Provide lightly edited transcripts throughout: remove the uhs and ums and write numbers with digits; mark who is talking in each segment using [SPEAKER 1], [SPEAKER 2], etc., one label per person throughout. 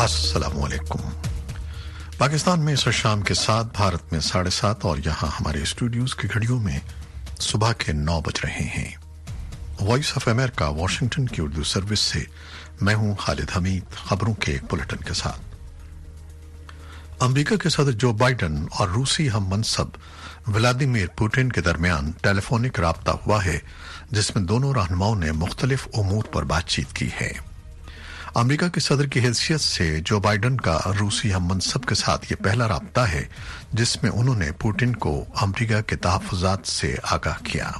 [SPEAKER 1] السلام علیکم۔ پاکستان میں اس شام کے 7، بھارت میں 7:30 اور یہاں ہمارے اسٹوڈیوز کی گھڑیوں میں صبح کے 9 بج رہے ہیں۔ وائس آف امریکہ واشنگٹن کی اردو سروس سے میں ہوں خالد حمید، خبروں کے ایک بلٹن کے ساتھ۔ امریکہ کے صدر جو بائیڈن اور روسی ہم منصب ولادیمیر پوٹن کے درمیان ٹیلی فونک رابطہ ہوا ہے، جس میں دونوں رہنماؤں نے مختلف امور پر بات چیت کی ہے۔ امریکہ کے صدر کی حیثیت سے جو بائیڈن کا روسی ہم منصب کے ساتھ یہ پہلا رابطہ ہے جس میں انہوں نے پوٹن کو امریکہ کے تحفظات سے آگاہ کیا۔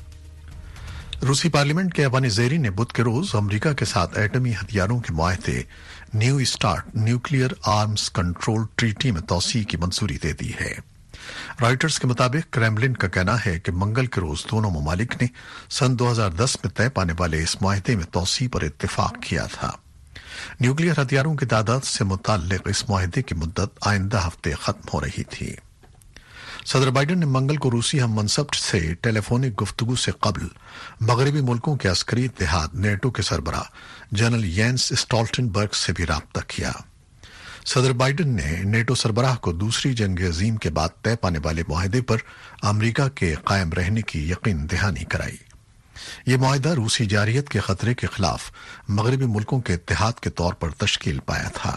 [SPEAKER 1] روسی پارلیمنٹ کے ایوان زیرین نے بدھ کے روز امریکہ کے ساتھ ایٹمی ہتھیاروں کے معاہدے new START nuclear arms control treaty میں توسیع کی منظوری دے دی ہے۔ رائٹرز کے مطابق کریملن کا کہنا ہے کہ منگل کے روز دونوں ممالک نے سن 2010 میں طے پانے والے اس معاہدے میں توسیع پر اتفاق کیا تھا۔ نیوکلیئر ہتھیاروں کی تعداد سے متعلق اس معاہدے کی مدت آئندہ ہفتے ختم ہو رہی تھی۔ صدر بائیڈن نے منگل کو روسی ہم منصب سے ٹیلی فونک گفتگو سے قبل مغربی ملکوں کے عسکری اتحاد نیٹو کے سربراہ جنرل یینس اسٹالٹنبرگ سے بھی رابطہ کیا۔ صدر بائیڈن نے نیٹو سربراہ کو دوسری جنگ عظیم کے بعد طے پانے والے معاہدے پر امریکہ کے قائم رہنے کی یقین دہانی کرائی۔ یہ معاہدہ روسی جارحیت کے خطرے کے خلاف مغربی ملکوں کے اتحاد کے طور پر تشکیل پایا تھا۔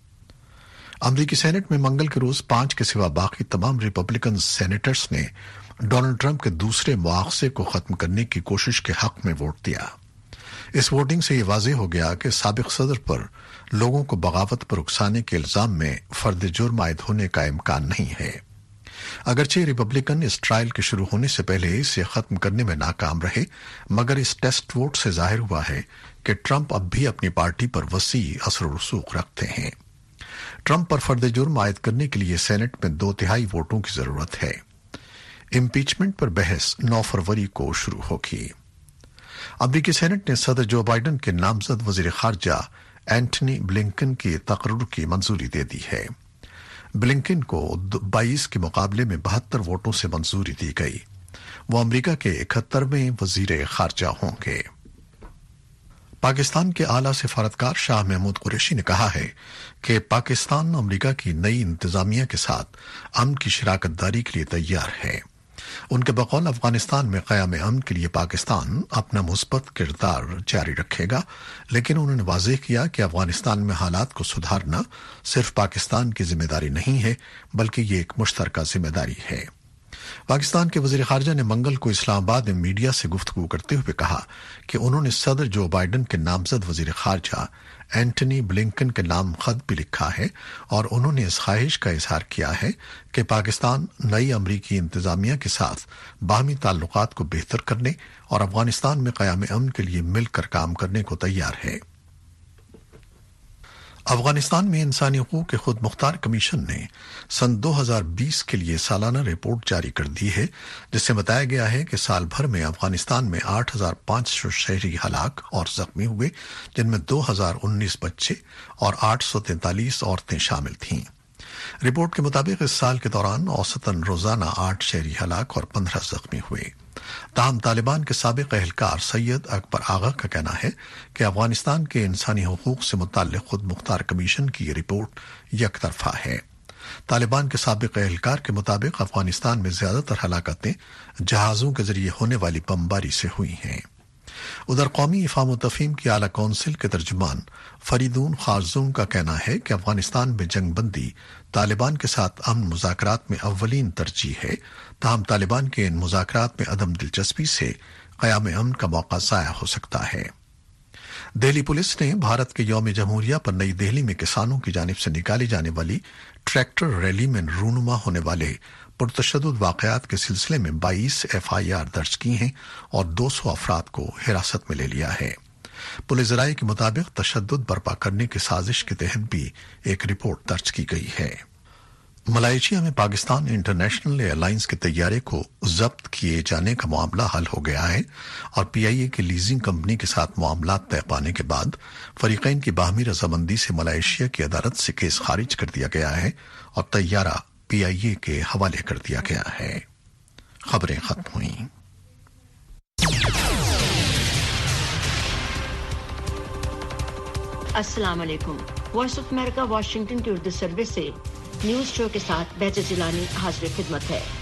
[SPEAKER 1] امریکی سینٹ میں منگل کے روز 5 کے سوا باقی تمام ریپبلکن سینیٹرز نے ڈونلڈ ٹرمپ کے دوسرے مواخذے کو ختم کرنے کی کوشش کے حق میں ووٹ دیا۔ اس ووٹنگ سے یہ واضح ہو گیا کہ سابق صدر پر لوگوں کو بغاوت پر اکسانے کے الزام میں فرد جرم عائد ہونے کا امکان نہیں ہے۔ اگرچہ ریپبلکن اس ٹرائل کے شروع ہونے سے پہلے اسے ختم کرنے میں ناکام رہے، مگر اس ٹیسٹ ووٹ سے ظاہر ہوا ہے کہ ٹرمپ اب بھی اپنی پارٹی پر وسیع اثر و رسوخ رکھتے ہیں۔ ٹرمپ پر فرد جرم عائد کرنے کے لیے سینٹ میں 2/3 ووٹوں کی ضرورت ہے۔ امپیچمنٹ پر بحث 9 فروری کو شروع ہوگی۔ امریکی سینٹ نے صدر جو بائیڈن کے نامزد وزیر خارجہ اینٹنی بلنکن کی تقرر کی منظوری دے دی ہے۔ بلنکن کو 22 کے مقابلے میں 72 ووٹوں سے منظوری دی گئی۔ وہ امریکہ کے 71ویں وزیر خارجہ ہوں گے۔ پاکستان کے اعلیٰ سفارتکار شاہ محمود قریشی نے کہا ہے کہ پاکستان امریکہ کی نئی انتظامیہ کے ساتھ امن کی شراکت داری کے لیے تیار ہے۔ ان کے بقول افغانستان میں قیام امن کے لیے پاکستان اپنا مثبت کردار جاری رکھے گا، لیکن انہوں نے واضح کیا کہ افغانستان میں حالات کو سدھارنا صرف پاکستان کی ذمہ داری نہیں ہے بلکہ یہ ایک مشترکہ ذمہ داری ہے۔ پاکستان کے وزیر خارجہ نے منگل کو اسلام آباد میں میڈیا سے گفتگو کرتے ہوئے کہا کہ انہوں نے صدر جو بائیڈن کے نامزد وزیر خارجہ اینٹنی بلنکن کے نام خط بھی لکھا ہے اور انہوں نے اس خواہش کا اظہار کیا ہے کہ پاکستان نئی امریکی انتظامیہ کے ساتھ باہمی تعلقات کو بہتر کرنے اور افغانستان میں قیام امن کے لیے مل کر کام کرنے کو تیار ہے۔ افغانستان میں انسانی حقوق کے خود مختار کمیشن نے سن 2020 کے لیے سالانہ رپورٹ جاری کر دی ہے، جس سے بتایا گیا ہے کہ سال بھر میں افغانستان میں 8500 شہری ہلاک اور زخمی ہوئے، جن میں 2019 بچے اور 843 عورتیں شامل تھیں۔ رپورٹ کے مطابق اس سال کے دوران اوسطاً روزانہ 8 شہری ہلاک اور 15 زخمی ہوئے۔ تاہم طالبان کے سابق اہلکار سید اکبر آغا کا کہنا ہے کہ افغانستان کے انسانی حقوق سے متعلق خود مختار کمیشن کی یہ رپورٹ یک طرفہ ہے۔ طالبان کے سابق اہلکار کے مطابق افغانستان میں زیادہ تر ہلاکتیں جہازوں کے ذریعے ہونے والی بمباری سے ہوئی ہیں۔ ادھر قومی افہام و تفہیم کی اعلیٰ کونسل کے ترجمان فریدون خارزون کا کہنا ہے کہ افغانستان میں جنگ بندی طالبان کے ساتھ امن مذاکرات میں اولین ترجیح ہے، تاہم طالبان کے ان مذاکرات میں عدم دلچسپی سے قیام امن کا موقع ضائع ہو سکتا ہے۔ دہلی پولیس نے بھارت کے یوم جمہوریہ پر نئی دہلی میں کسانوں کی جانب سے نکالی جانے والی ٹریکٹر ریلی میں رونما ہونے والے پرتشدد واقعات کے سلسلے میں 22 FIR درج کی ہیں اور 200 افراد کو حراست میں لے لیا ہے۔ پولیس ذرائع کے مطابق تشدد برپا کرنے کی سازش کے تحت بھی ایک رپورٹ درج کی گئی ہے۔ ملائیشیا میں پاکستان انٹرنیشنل ایئر لائنز کے طیارے کو ضبط کیے جانے کا معاملہ حل ہو گیا ہے اور PIA کی لیزنگ کمپنی کے ساتھ معاملات طے پانے کے بعد فریقین کی باہمی رضامندی سے ملائیشیا کی عدالت سے کیس خارج کر دیا گیا ہے اور طیارہ PIA کے حوالے کر دیا گیا ہے۔ خبریں ختم ہوئیں۔
[SPEAKER 2] السلام علیکم۔ وائس آف امریکہ واشنگٹن کی اردو سروس سے نیوز شو کے ساتھ بہجت جیلانی حاضر خدمت ہے۔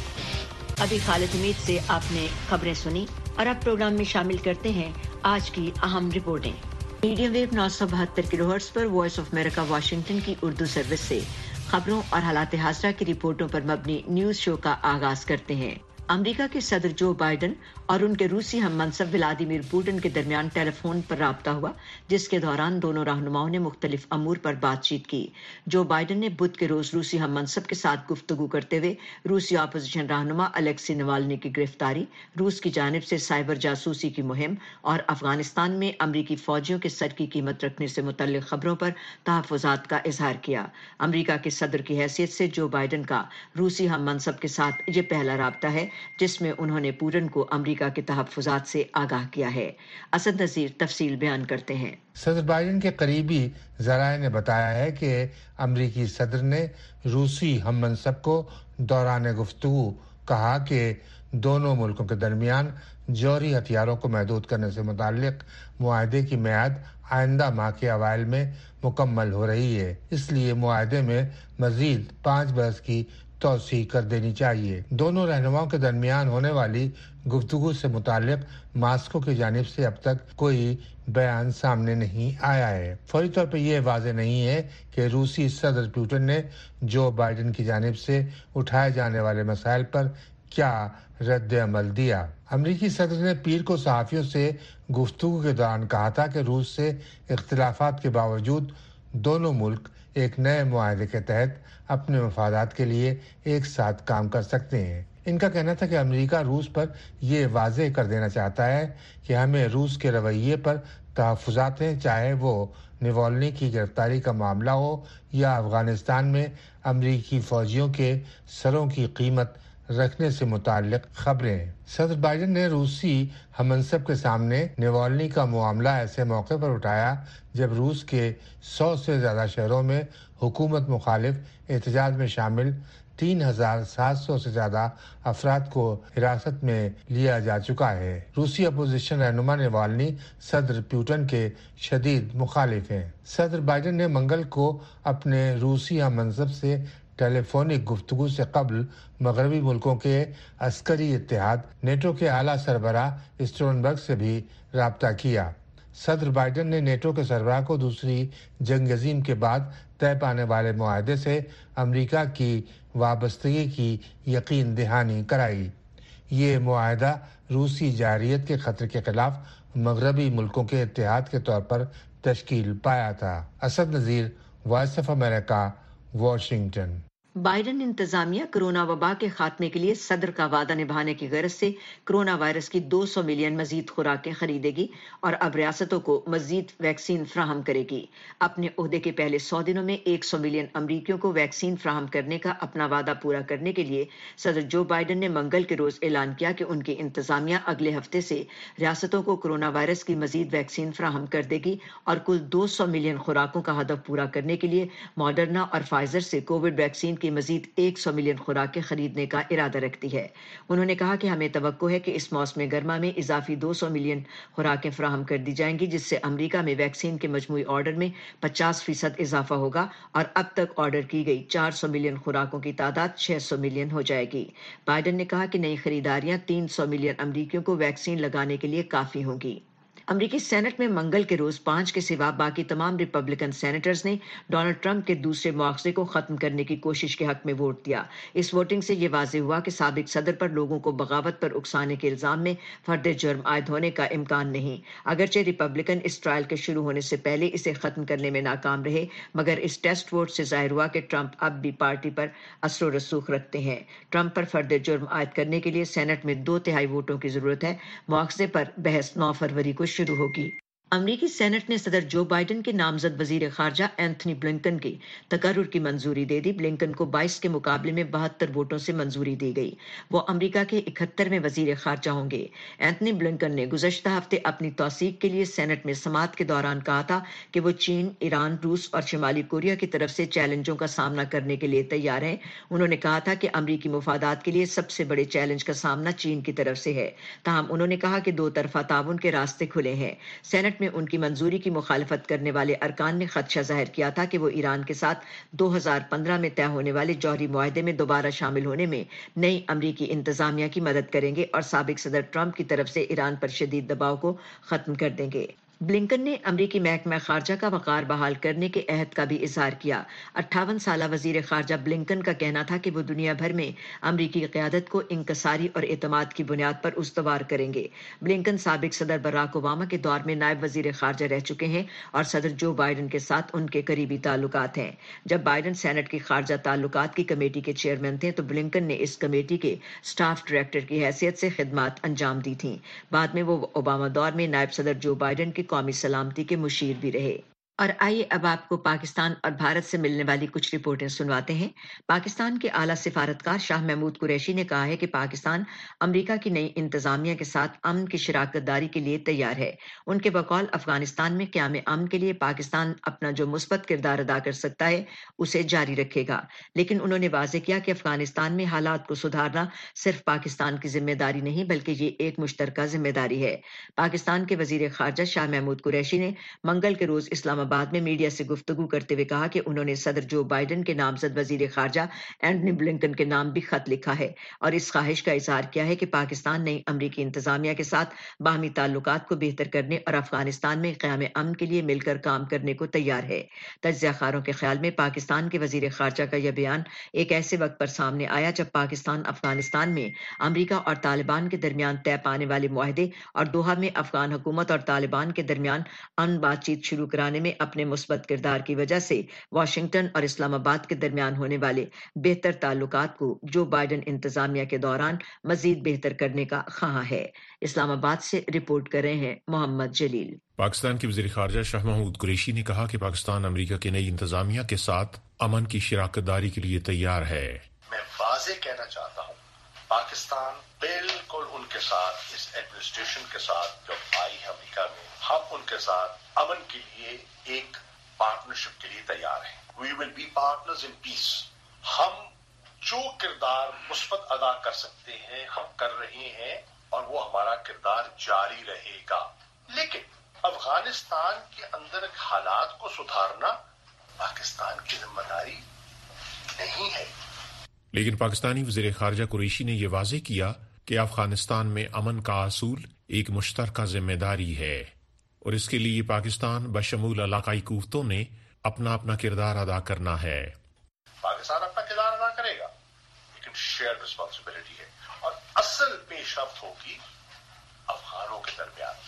[SPEAKER 2] ابھی خالد حمید سے آپ نے خبریں سنی اور اب پروگرام میں شامل کرتے ہیں آج کی اہم رپورٹیں۔ میڈیم ویو 972 کلو ہرٹز پر وائس آف امریکہ واشنگٹن کی اردو سروس سے خبروں اور حالات حاضرہ کی رپورٹوں پر مبنی نیوز شو کا آغاز کرتے ہیں۔ امریکہ کے صدر جو بائیڈن اور ان کے روسی ہم منصب ولادیمیر پوٹن کے درمیان ٹیلی فون پر رابطہ ہوا، جس کے دوران دونوں رہنماؤں نے مختلف امور پر بات چیت کی۔ جو بائیڈن نے بدھ کے روز روسی ہم منصب کے ساتھ گفتگو کرتے ہوئے روسی اپوزیشن رہنما الیکسی نوالنی کی گرفتاری، روس کی جانب سے سائبر جاسوسی کی مہم اور افغانستان میں امریکی فوجیوں کے سر کی قیمت رکھنے سے متعلق خبروں پر تحفظات کا اظہار کیا۔ امریکہ کے صدر کی حیثیت سے جو بائیڈن کا روسی ہم منصب کے ساتھ یہ پہلا رابطہ ہے جس میں انہوں نے پوٹن کو امریکہ کے تحفظات سے آگاہ کیا ہے۔ اسد نذیر تفصیل بیان کرتے ہیں۔
[SPEAKER 3] صدر بائیڈن کے قریبی ذرائع نے بتایا ہے کہ امریکی صدر نے روسی ہم منصب کو دوران گفتگو کہا کہ دونوں ملکوں کے درمیان جوہری ہتھیاروں کو محدود کرنے سے متعلق معاہدے کی میعاد آئندہ ماہ کے اوائل میں مکمل ہو رہی ہے، اس لیے معاہدے میں مزید 5 برس کی توسیع کر دینی چاہیے۔ دونوں رہنماؤں کے درمیان ہونے والی گفتگو سے متعلق ماسکو کی جانب سے اب تک کوئی بیان سامنے نہیں آیا ہے۔ فوری طور پر یہ واضح نہیں ہے کہ روسی صدر پوٹن نے جو بائیڈن کی جانب سے اٹھائے جانے والے مسائل پر کیا رد عمل دیا۔ امریکی صدر نے پیر کو صحافیوں سے گفتگو کے دوران کہا تھا کہ روس سے اختلافات کے باوجود دونوں ملک ایک نئے معاہدے کے تحت اپنے مفادات کے لیے ایک ساتھ کام کر سکتے ہیں۔ ان کا کہنا تھا کہ امریکہ روس پر یہ واضح کر دینا چاہتا ہے کہ ہمیں روس کے رویے پر تحفظات ہیں، چاہے وہ نوالنی کی گرفتاری کا معاملہ ہو یا افغانستان میں امریکی فوجیوں کے سروں کی قیمت رکھنے سے متعلق خبریں۔ صدر بائیڈن نے روسی ہم منصب کے سامنے نوالنی کا معاملہ ایسے موقع پر اٹھایا جب روس کے 100 سے زیادہ شہروں میں حکومت مخالف احتجاج میں شامل 3700 سے زیادہ افراد کو حراست میں لیا جا چکا ہے۔ روسی اپوزیشن رہنما نوالنی صدر پوٹن کے شدید مخالف ہیں۔ صدر بائیڈن نے منگل کو اپنے روسی ہم منصب سے ٹیلی فونک گفتگو سے قبل مغربی ملکوں کے عسکری اتحاد نیٹو کے اعلیٰ سربراہ اسٹولنبرگ سے بھی رابطہ کیا۔ صدر بائیڈن نے نیٹو کے سربراہ کو دوسری جنگ عظیم کے بعد طے پانے والے معاہدے سے امریکہ کی وابستگی کی یقین دہانی کرائی۔ یہ معاہدہ روسی جارحیت کے خطرے کے خلاف مغربی ملکوں کے اتحاد کے طور پر تشکیل پایا تھا۔ Asad Nazir, Voice of America, Washington.
[SPEAKER 2] Biden انتظامیہ کرونا وبا کے خاتمے کے لیے صدر کا وعدہ نبھانے کی غرض سے کرونا وائرس کی 200 ملین مزید خوراکیں خریدے گی اور اب ریاستوں کو مزید ویکسین فراہم کرے گی۔ اپنے عہدے کے پہلے 100 دنوں میں 100 ملین امریکیوں کو ویکسین فراہم کرنے کا اپنا وعدہ پورا کرنے کے لیے صدر جو بائیڈن نے منگل کے روز اعلان کیا کہ ان کی انتظامیہ اگلے ہفتے سے ریاستوں کو کرونا وائرس کی مزید ویکسین فراہم کر دے گی اور کل 200 ملین خوراکوں کا ہدف پورا کرنے کے لیے ماڈرنا اور فائزر سے کووڈ ویکسین کی مزید 100 ملین خوراکیں خریدنے کا ارادہ رکھتی ہے۔ انہوں نے کہا کہ ہمیں توقع ہے کہ اس موسم گرما میں اضافی 200 ملین خوراکیں فراہم کر دی جائیں گی، جس سے امریکہ میں ویکسین کے مجموعی آرڈر میں 50% اضافہ ہوگا اور اب تک آرڈر کی گئی 400 ملین خوراکوں کی تعداد 600 ملین ہو جائے گی۔ بائیڈن نے کہا کہ نئی خریداریاں 300 ملین امریکیوں کو ویکسین لگانے کے لیے کافی ہوں گی۔ امریکی سینٹ میں منگل کے روز 5 کے سوا باقی تمام ریپبلکن سینیٹرز نے ڈونلڈ ٹرمپ کے دوسرے مواخذے کو ختم کرنے کی کوشش کے حق میں ووٹ دیا۔ اس ووٹنگ سے یہ واضح ہوا کہ سابق صدر پر لوگوں کو بغاوت پر اکسانے کے الزام میں فرد جرم عائد ہونے کا امکان نہیں۔ اگرچہ ریپبلکن اس ٹرائل کے شروع ہونے سے پہلے اسے ختم کرنے میں ناکام رہے، مگر اس ٹیسٹ ووٹ سے ظاہر ہوا کہ ٹرمپ اب بھی پارٹی پر اثر و رسوخ رکھتے ہیں۔ ٹرمپ پر فرد جرم عائد کرنے کے لیے سینٹ میں 2/3 ووٹوں کی ضرورت ہے۔ مواخذے پر بحث 9 فروری کو شروع ہوگی۔ امریکی سینٹ نے صدر جو بائیڈن کے نامزد وزیر خارجہ اینتھنی بلنکن کی تقرر کی منظوری دے دی۔ بلنکن کو 22 کے مقابلے میں 72 ووٹوں سے منظوری دی گئی۔ وہ امریکہ کے 71ویں وزیر خارجہ ہوں گے۔ اینتھنی بلنکن نے گزشتہ ہفتے اپنی توثیق کے لیے سینٹ میں سماعت کے دوران کہا تھا کہ وہ چین، ایران، روس اور شمالی کوریا کی طرف سے چیلنجوں کا سامنا کرنے کے لیے تیار ہیں۔ انہوں نے کہا تھا کہ امریکی مفادات کے لیے سب سے بڑے چیلنج کا سامنا چین کی طرف سے ہے، تاہم انہوں نے کہا کہ دو طرفہ تعاون کے راستے کھلے ہیں۔ سینٹ سینٹ میں ان کی منظوری کی مخالفت کرنے والے ارکان نے خدشہ ظاہر کیا تھا کہ وہ ایران کے ساتھ 2015 میں طے ہونے والے جوہری معاہدے میں دوبارہ شامل ہونے میں نئی امریکی انتظامیہ کی مدد کریں گے اور سابق صدر ٹرمپ کی طرف سے ایران پر شدید دباؤ کو ختم کر دیں گے۔ بلنکن نے امریکی محکمہ خارجہ کا وقار بحال کرنے کے عہد کا بھی اظہار کیا۔ 58 سالہ وزیر خارجہ بلنکن کا کہنا تھا کہ وہ دنیا بھر میں امریکی قیادت کو انکساری اور اعتماد کی بنیاد پر استوار کریں گے۔ بلنکن سابق صدر براک اوباما کے دور میں نائب وزیر خارجہ رہ چکے ہیں اور صدر جو بائیڈن کے ساتھ ان کے قریبی تعلقات ہیں۔ جب بائیڈن سینٹ کی خارجہ تعلقات کی کمیٹی کے چیئرمین تھے تو بلنکن نے اس کمیٹی کے سٹاف ڈائریکٹر کی حیثیت سے خدمات انجام دی تھیں۔ بعد میں وہ اوباما دور میں نائب صدر جو بائیڈن کی قومی سلامتی کے مشیر بھی رہے۔ اور آئیے اب آپ کو پاکستان اور بھارت سے ملنے والی کچھ رپورٹیں سنواتے ہیں۔ پاکستان کے اعلیٰ سفارتکار شاہ محمود قریشی نے کہا ہے کہ پاکستان امریکہ کی نئی انتظامیہ کے ساتھ امن کی شراکت داری کے لیے تیار ہے۔ ان کے بقول افغانستان میں قیام امن کے لیے پاکستان اپنا جو مثبت کردار ادا کر سکتا ہے اسے جاری رکھے گا، لیکن انہوں نے واضح کیا کہ افغانستان میں حالات کو سدھارنا صرف پاکستان کی ذمہ داری نہیں بلکہ یہ ایک مشترکہ ذمہ داری ہے۔ پاکستان کے وزیر خارجہ شاہ محمود قریشی نے منگل کے روز اسلام آباد میں میڈیا سے گفتگو کرتے ہوئے کہا کہ انہوں نے صدر جو بائیڈن کے نامزد وزیر خارجہ اینٹنی بلنکن کے نام بھی خط لکھا ہے اور اس خواہش کا اظہار کیا ہے کہ پاکستان نئی امریکی انتظامیہ کے ساتھ باہمی تعلقات کو بہتر کرنے اور افغانستان میں قیام امن کے لیے مل کر کام کرنے کو تیار ہے۔ تجزیہ کاروں کے خیال میں پاکستان کے وزیر خارجہ کا یہ بیان ایک ایسے وقت پر سامنے آیا جب پاکستان افغانستان میں امریکہ اور طالبان کے درمیان طے پانے والے معاہدے اور دوحہ میں افغان حکومت اور طالبان کے درمیان امن بات چیت شروع کرانے میں اپنے مثبت کردار کی وجہ سے واشنگٹن اور اسلام آباد کے درمیان ہونے والے بہتر تعلقات کو جو بائیڈن انتظامیہ کے دوران مزید بہتر کرنے کا خواہاں ہے۔ اسلام آباد سے رپورٹ کر رہے ہیں محمد جلیل۔
[SPEAKER 4] پاکستان کے وزیر خارجہ شاہ محمود قریشی نے کہا کہ پاکستان امریکہ کی نئی انتظامیہ کے ساتھ امن کی شراکت داری کے لیے تیار ہے۔
[SPEAKER 5] میں واضح کہنا چاہتا ہوں پاکستان بالکل ان کے ساتھ اس ایڈمنسٹریشن کے ساتھ جب آئی ہے امریکہ میں ہم ان کے ساتھ امن کے لیے ایک پارٹنرشپ کے لیے تیار ہیں۔ We will be partners in peace. ہم جو کردار مثبت ادا کر سکتے ہیں ہم کر رہے ہیں اور وہ ہمارا کردار جاری رہے گا، لیکن افغانستان کے اندر حالات کو سدھارنا پاکستان کی ذمہ داری نہیں ہے۔
[SPEAKER 4] لیکن پاکستانی وزیر خارجہ قریشی نے یہ واضح کیا کہ افغانستان میں امن کا اصول ایک مشترکہ ذمہ داری ہے اور اس کے لیے پاکستان بشمول علاقائی قوتوں نے اپنا اپنا کردار ادا کرنا ہے۔
[SPEAKER 5] پاکستان اپنا کردار ادا کرے گا لیکن شیئر رسپانسبلٹی ہے اور اصل پیش رفت ہوگی افغانوں کے درمیان۔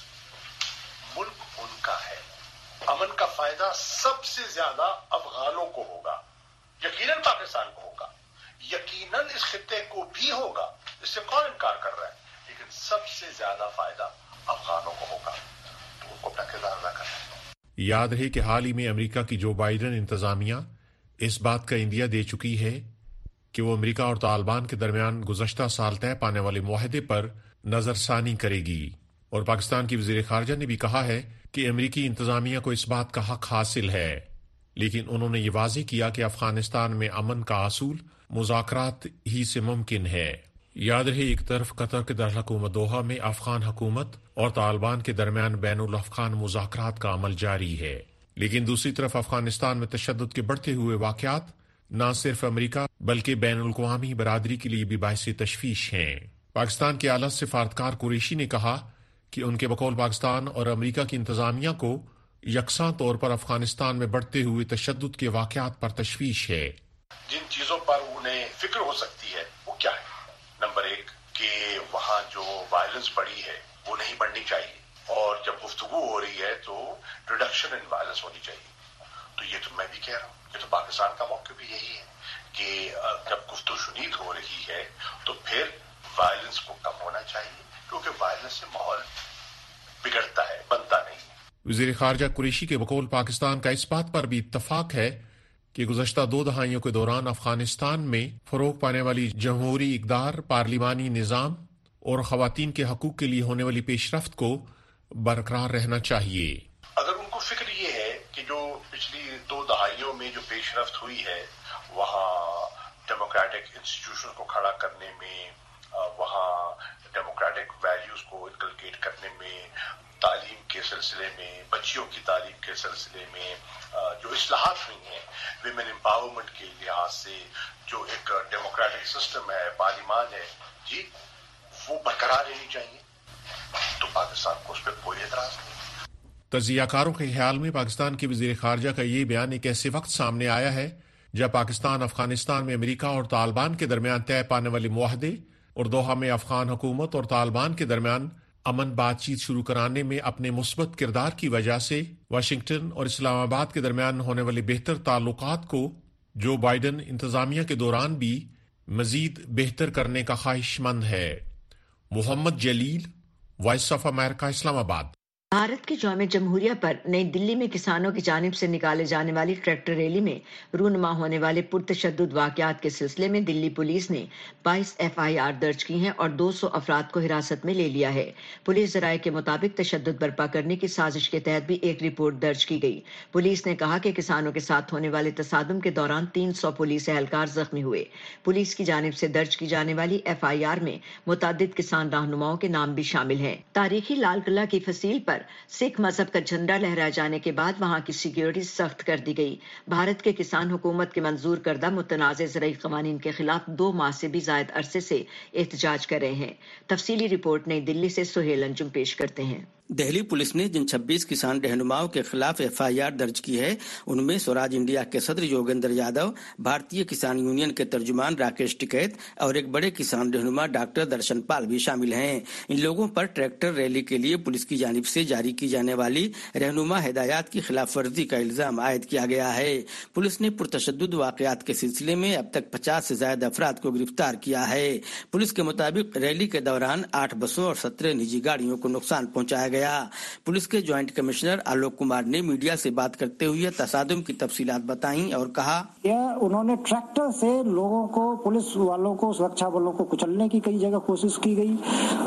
[SPEAKER 5] ملک ان کا ہے، امن کا فائدہ سب سے زیادہ افغانوں کو ہوگا، یقیناً پاکستان کو ہوگا، یقیناً اس خطے کو بھی ہوگا، اس سے کون انکار کر رہا ہے، لیکن سب سے زیادہ فائدہ افغانوں کو ہوگا، تو ان کو اپنا کردار ادا کرنا ہے۔
[SPEAKER 4] یاد رہے کہ حال ہی میں امریکہ کی جو بائیڈن انتظامیہ اس بات کا عندیہ دے چکی ہے کہ وہ امریکہ اور طالبان کے درمیان گزشتہ سال طے پانے والے معاہدے پر نظر ثانی کرے گی، اور پاکستان کی وزیر خارجہ نے بھی کہا ہے کہ امریکی انتظامیہ کو اس بات کا حق حاصل ہے، لیکن انہوں نے یہ واضح کیا کہ افغانستان میں امن کا اصول مذاکرات ہی سے ممکن ہے۔ یاد رہے ایک طرف قطر کے دارالحکومت دوحہ میں افغان حکومت اور طالبان کے درمیان بین الافغان مذاکرات کا عمل جاری ہے، لیکن دوسری طرف افغانستان میں تشدد کے بڑھتے ہوئے واقعات نہ صرف امریکہ بلکہ بین الاقوامی برادری کے لیے بھی باعث تشویش ہیں۔ پاکستان کے اعلیٰ سفارتکار قریشی نے کہا کہ ان کے بقول پاکستان اور امریکہ کی انتظامیہ کو یکساں طور پر افغانستان میں بڑھتے ہوئے تشدد کے واقعات پر تشویش ہے۔
[SPEAKER 5] جن چیزوں پر انہیں فکر ہو سکتی ہے وہ کیا ہے؟ نمبر ایک کہ وہاں جو وائلنس بڑھی ہے وہ نہیں بڑھنی چاہیے، اور جب گفتگو ہو رہی ہے تو ریڈکشن ان وائلنس ہونی چاہیے۔ تو یہ تو میں بھی کہہ رہا ہوں، یہ تو پاکستان کا موقع بھی یہی ہے کہ جب گفتگو شنید ہو رہی ہے تو پھر وائلنس کو کم ہونا چاہیے، کیونکہ وائلنس سے ماحول بگڑتا ہے، بنتا نہیں ہے۔
[SPEAKER 4] وزیر خارجہ قریشی کے بقول پاکستان کا اس بات پر بھی اتفاق ہے کہ گزشتہ 2 دہائیوں کے دوران افغانستان میں فروغ پانے والی جمہوری اقدار، پارلیمانی نظام اور خواتین کے حقوق کے لیے ہونے والی پیش رفت کو برقرار رہنا چاہیے۔
[SPEAKER 5] اگر ان کو فکر یہ ہے کہ جو پچھلی 2 دہائیوں میں جو پیش رفت ہوئی ہے وہاں ڈیموکریٹک انسٹیٹیوشن کو کھڑا کرنے میں، وہاں ڈیموکریٹک ویلیوز کو انکلکیٹ کرنے میں، تعلیم کے کے سلسلے میں، بچیوں کی تعلیم کے سلسلے میں جو اصلاحات ہوئی ہیں، ویمن امپاورمنٹ کے لحاظ سے جو ایک ڈیموکریٹک سسٹم ہے، پارلیمان ہے، جی وہ برقرار رہنی چاہیے، تو پاکستان کو اس پہ کوئی اعتراض نہیں۔
[SPEAKER 4] تجزیہ کاروں کے خیال میں پاکستان کے وزیر خارجہ کا یہ بیان ایک ایسے وقت سامنے آیا ہے جب پاکستان افغانستان میں امریکہ اور طالبان کے درمیان طے پانے والے معاہدے اور دوحہ میں افغان حکومت اور طالبان کے درمیان امن بات چیت شروع کرانے میں اپنے مثبت کردار کی وجہ سے واشنگٹن اور اسلام آباد کے درمیان ہونے والے بہتر تعلقات کو جو بائیڈن انتظامیہ کے دوران بھی مزید بہتر کرنے کا خواہش مند ہے۔ محمد جلیل، وائس آف امریکہ، اسلام آباد۔
[SPEAKER 2] بھارت کے یوم جمہوریہ پر نئی دلی میں کسانوں کی جانب سے نکالے جانے والی ٹریکٹر ریلی میں رونما ہونے والے پرتشدد واقعات کے سلسلے میں دلی پولیس نے 22 FIR درج کی ہیں اور 200 افراد کو حراست میں لے لیا ہے۔ پولیس ذرائع کے مطابق تشدد برپا کرنے کی سازش کے تحت بھی ایک رپورٹ درج کی گئی۔ پولیس نے کہا کہ کسانوں کے ساتھ ہونے والے تصادم کے دوران 300 پولیس اہلکار زخمی ہوئے۔ پولیس کی جانب سے درج کی جانے والی FIR میں متعدد کسان رہنماؤں کے نام بھی شامل ہیں۔ تاریخی لال قلعہ کی فصیل پر سکھ مذہب کا جھنڈا لہرائے جانے کے بعد وہاں کی سیکیورٹی سخت کر دی گئی۔ بھارت کے کسان حکومت کے منظور کردہ متنازع زرعی قوانین کے خلاف 2 ماہ سے بھی زائد عرصے سے احتجاج کر رہے ہیں۔ تفصیلی رپورٹ نئی دلی سے سہیل انجم پیش کرتے ہیں۔
[SPEAKER 6] دہلی پولیس نے جن 26 کسان رہنماؤں کے خلاف FIR درج کی ہے ان میں سوراج انڈیا کے صدر یوگیندر یادو، بھارتیہ کسان یونین کے ترجمان راکیش ٹکیت اور ایک بڑے کسان رہنما ڈاکٹر درشن پال بھی شامل ہیں۔ ان لوگوں پر ٹریکٹر ریلی کے لیے پولیس کی جانب سے جاری کی جانے والی رہنما ہدایات کی خلاف ورزی کا الزام عائد کیا گیا ہے۔ پولیس نے پرتشدد واقعات کے سلسلے میں اب تک 50 سے زائد افراد کو گرفتار کیا ہے۔ پولیس کے مطابق ریلی کے دوران 8 بسوں اور 17 نجی گاڑیوں کو نقصان پہنچایا گیا۔ پولیس کے جوائنٹ کمشنر آلوک کمار نے میڈیا سے بات کرتے ہوئے تصادم کی تفصیلات بتائیں اور کہا
[SPEAKER 7] انہوں نے ٹریکٹر سے لوگوں کو، پولیس والوں کو، سرکشا بلوں کو کچلنے کی کئی جگہ کوشش کی گئی،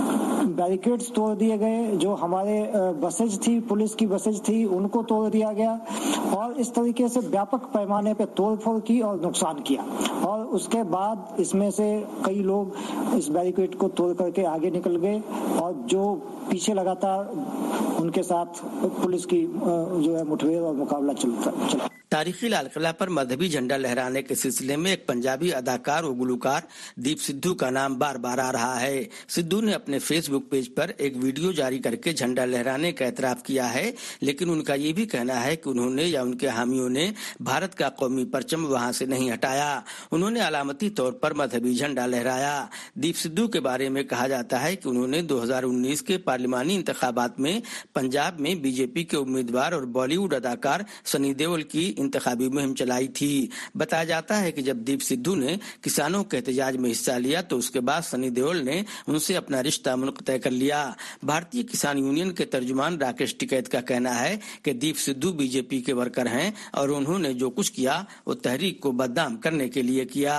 [SPEAKER 7] بیریکیڈز توڑ دیے گئے، جو ہمارے بسیں تھی، پولیس کی بسیں تھی، ان کو توڑ دیا گیا اور اس طریقے سے ویاپک پیمانے پہ توڑ پھوڑ کی اور نقصان کیا۔ اور اس کے بعد اس میں سے کئی لوگ اس بیریکیڈ کو توڑ کر کے آگے نکل گئے اور جو پیچھے لگاتار ان کے ساتھ پولیس کی جو ہے مٹھبھیڑ اور مقابلہ چلا۔
[SPEAKER 6] تاریخی لال قلعہ پر مذہبی جھنڈا لہرانے کے سلسلے میں ایک پنجابی اداکار و گلوکار دیپ سدھو کا نام بار بار آ رہا ہے۔ سدھو نے اپنے فیس بک پیج پر ایک ویڈیو جاری کر کے جھنڈا لہرانے کا اعتراف کیا ہے، لیکن ان کا یہ بھی کہنا ہے کہ انہوں نے یا ان کے حامیوں نے بھارت کا قومی پرچم وہاں سے نہیں ہٹایا، انہوں نے علامتی طور پر مذہبی جھنڈا لہرایا۔ دیپ سدھو کے بارے میں کہا جاتا ہے کہ انہوں نے 2019 کے پارلیمانی انتخابات میں پنجاب میں BJP کے امیدوار اور بالی ووڈ اداکار سنی دیول کی انتخابی مہم چلائی تھی۔ بتایا جاتا ہے کہ جب دیپ سدھو نے کسانوں کے احتجاج میں حصہ لیا تو اس کے بعد سنی دیول نے ان سے اپنا رشتہ منقطع کر لیا۔ بھارتیہ کسان یونین کے ترجمان راکیش ٹکیت کا کہنا ہے کہ دیپ سدھو BJP کے ورکر ہیں اور انہوں نے جو کچھ کیا وہ تحریک کو بدنام کرنے کے لیے کیا۔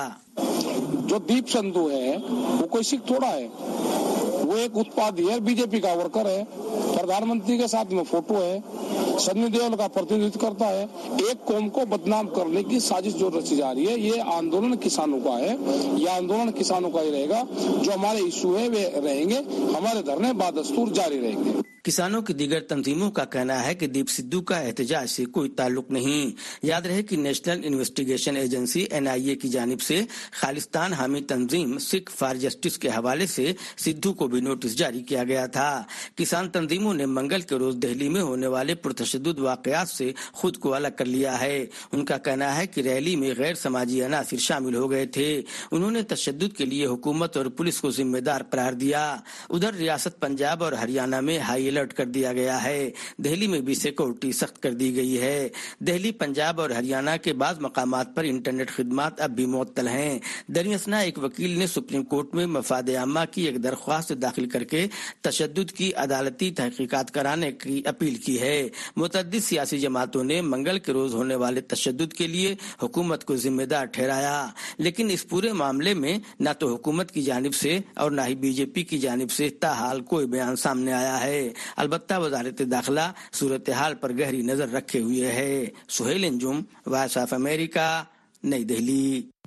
[SPEAKER 8] جو دیپ سدھو ہے وہ کوئی سکھ تھوڑا ہے، وہ ایک اتپادی ہے، BJP کا ورکر ہے، پردھان منتری کے ساتھ میں فوٹو ہے، سنی دیول کا پرتیندتو کرتا ہے۔ ایک قوم کو بدنام کرنے کی سازش جو رچی جا رہی ہے، یہ آندولن کسانوں کا ہے، یہ آندولن کسانوں کا ہی رہے گا، جو ہمارے ایشو ہے وہ رہیں گے، ہمارے دھرنے بادستور جاری رہیں گے۔
[SPEAKER 6] کسانوں کی دیگر تنظیموں کا کہنا ہے کہ دیپ سدھو کا احتجاج سے کوئی تعلق نہیں۔ یاد رہے کہ نیشنل انویسٹیگیشن ایجنسی NIA کی جانب سے خالصتان حامی تنظیم سکھ فار جسٹس کے حوالے سے سدھو کو بھی نوٹس جاری کیا گیا تھا۔ کسان تنظیموں نے منگل کے روز دہلی میں ہونے والے پرتشدد واقعات سے خود کو الگ کر لیا ہے۔ ان کا کہنا ہے کہ ریلی میں غیر سماجی عناصر شامل ہو گئے تھے۔ انہوں نے تشدد کے لیے حکومت اور پولیس کو ذمہ دار قرار دیا۔ ادھر ریاست پنجاب اور ہریانہ میں ہائی الرٹ کر دیا گیا ہے۔ دہلی میں بھی سیکورٹی سخت کر دی گئی ہے۔ دہلی، پنجاب اور ہریانہ کے بعض مقامات پر انٹرنیٹ خدمات اب بھی معطل ہیں۔ دریں اثنا ایک وکیل نے سپریم کورٹ میں مفاد عامہ کی ایک درخواست داخل کر کے تشدد کی عدالتی تحقیقات کرانے کی اپیل کی ہے۔ متعدد سیاسی جماعتوں نے منگل کے روز ہونے والے تشدد کے لیے حکومت کو ذمہ دار ٹھہرایا، لیکن اس پورے معاملے میں نہ تو حکومت کی جانب سے اور نہ ہی BJP کی جانب سے تاحال کوئی بیان سامنے آیا ہے۔ البتہ وزارت داخلہ صورتحال پر گہری نظر رکھے ہوئے ہے۔ Sohail Anjum, Voice of America, New Delhi.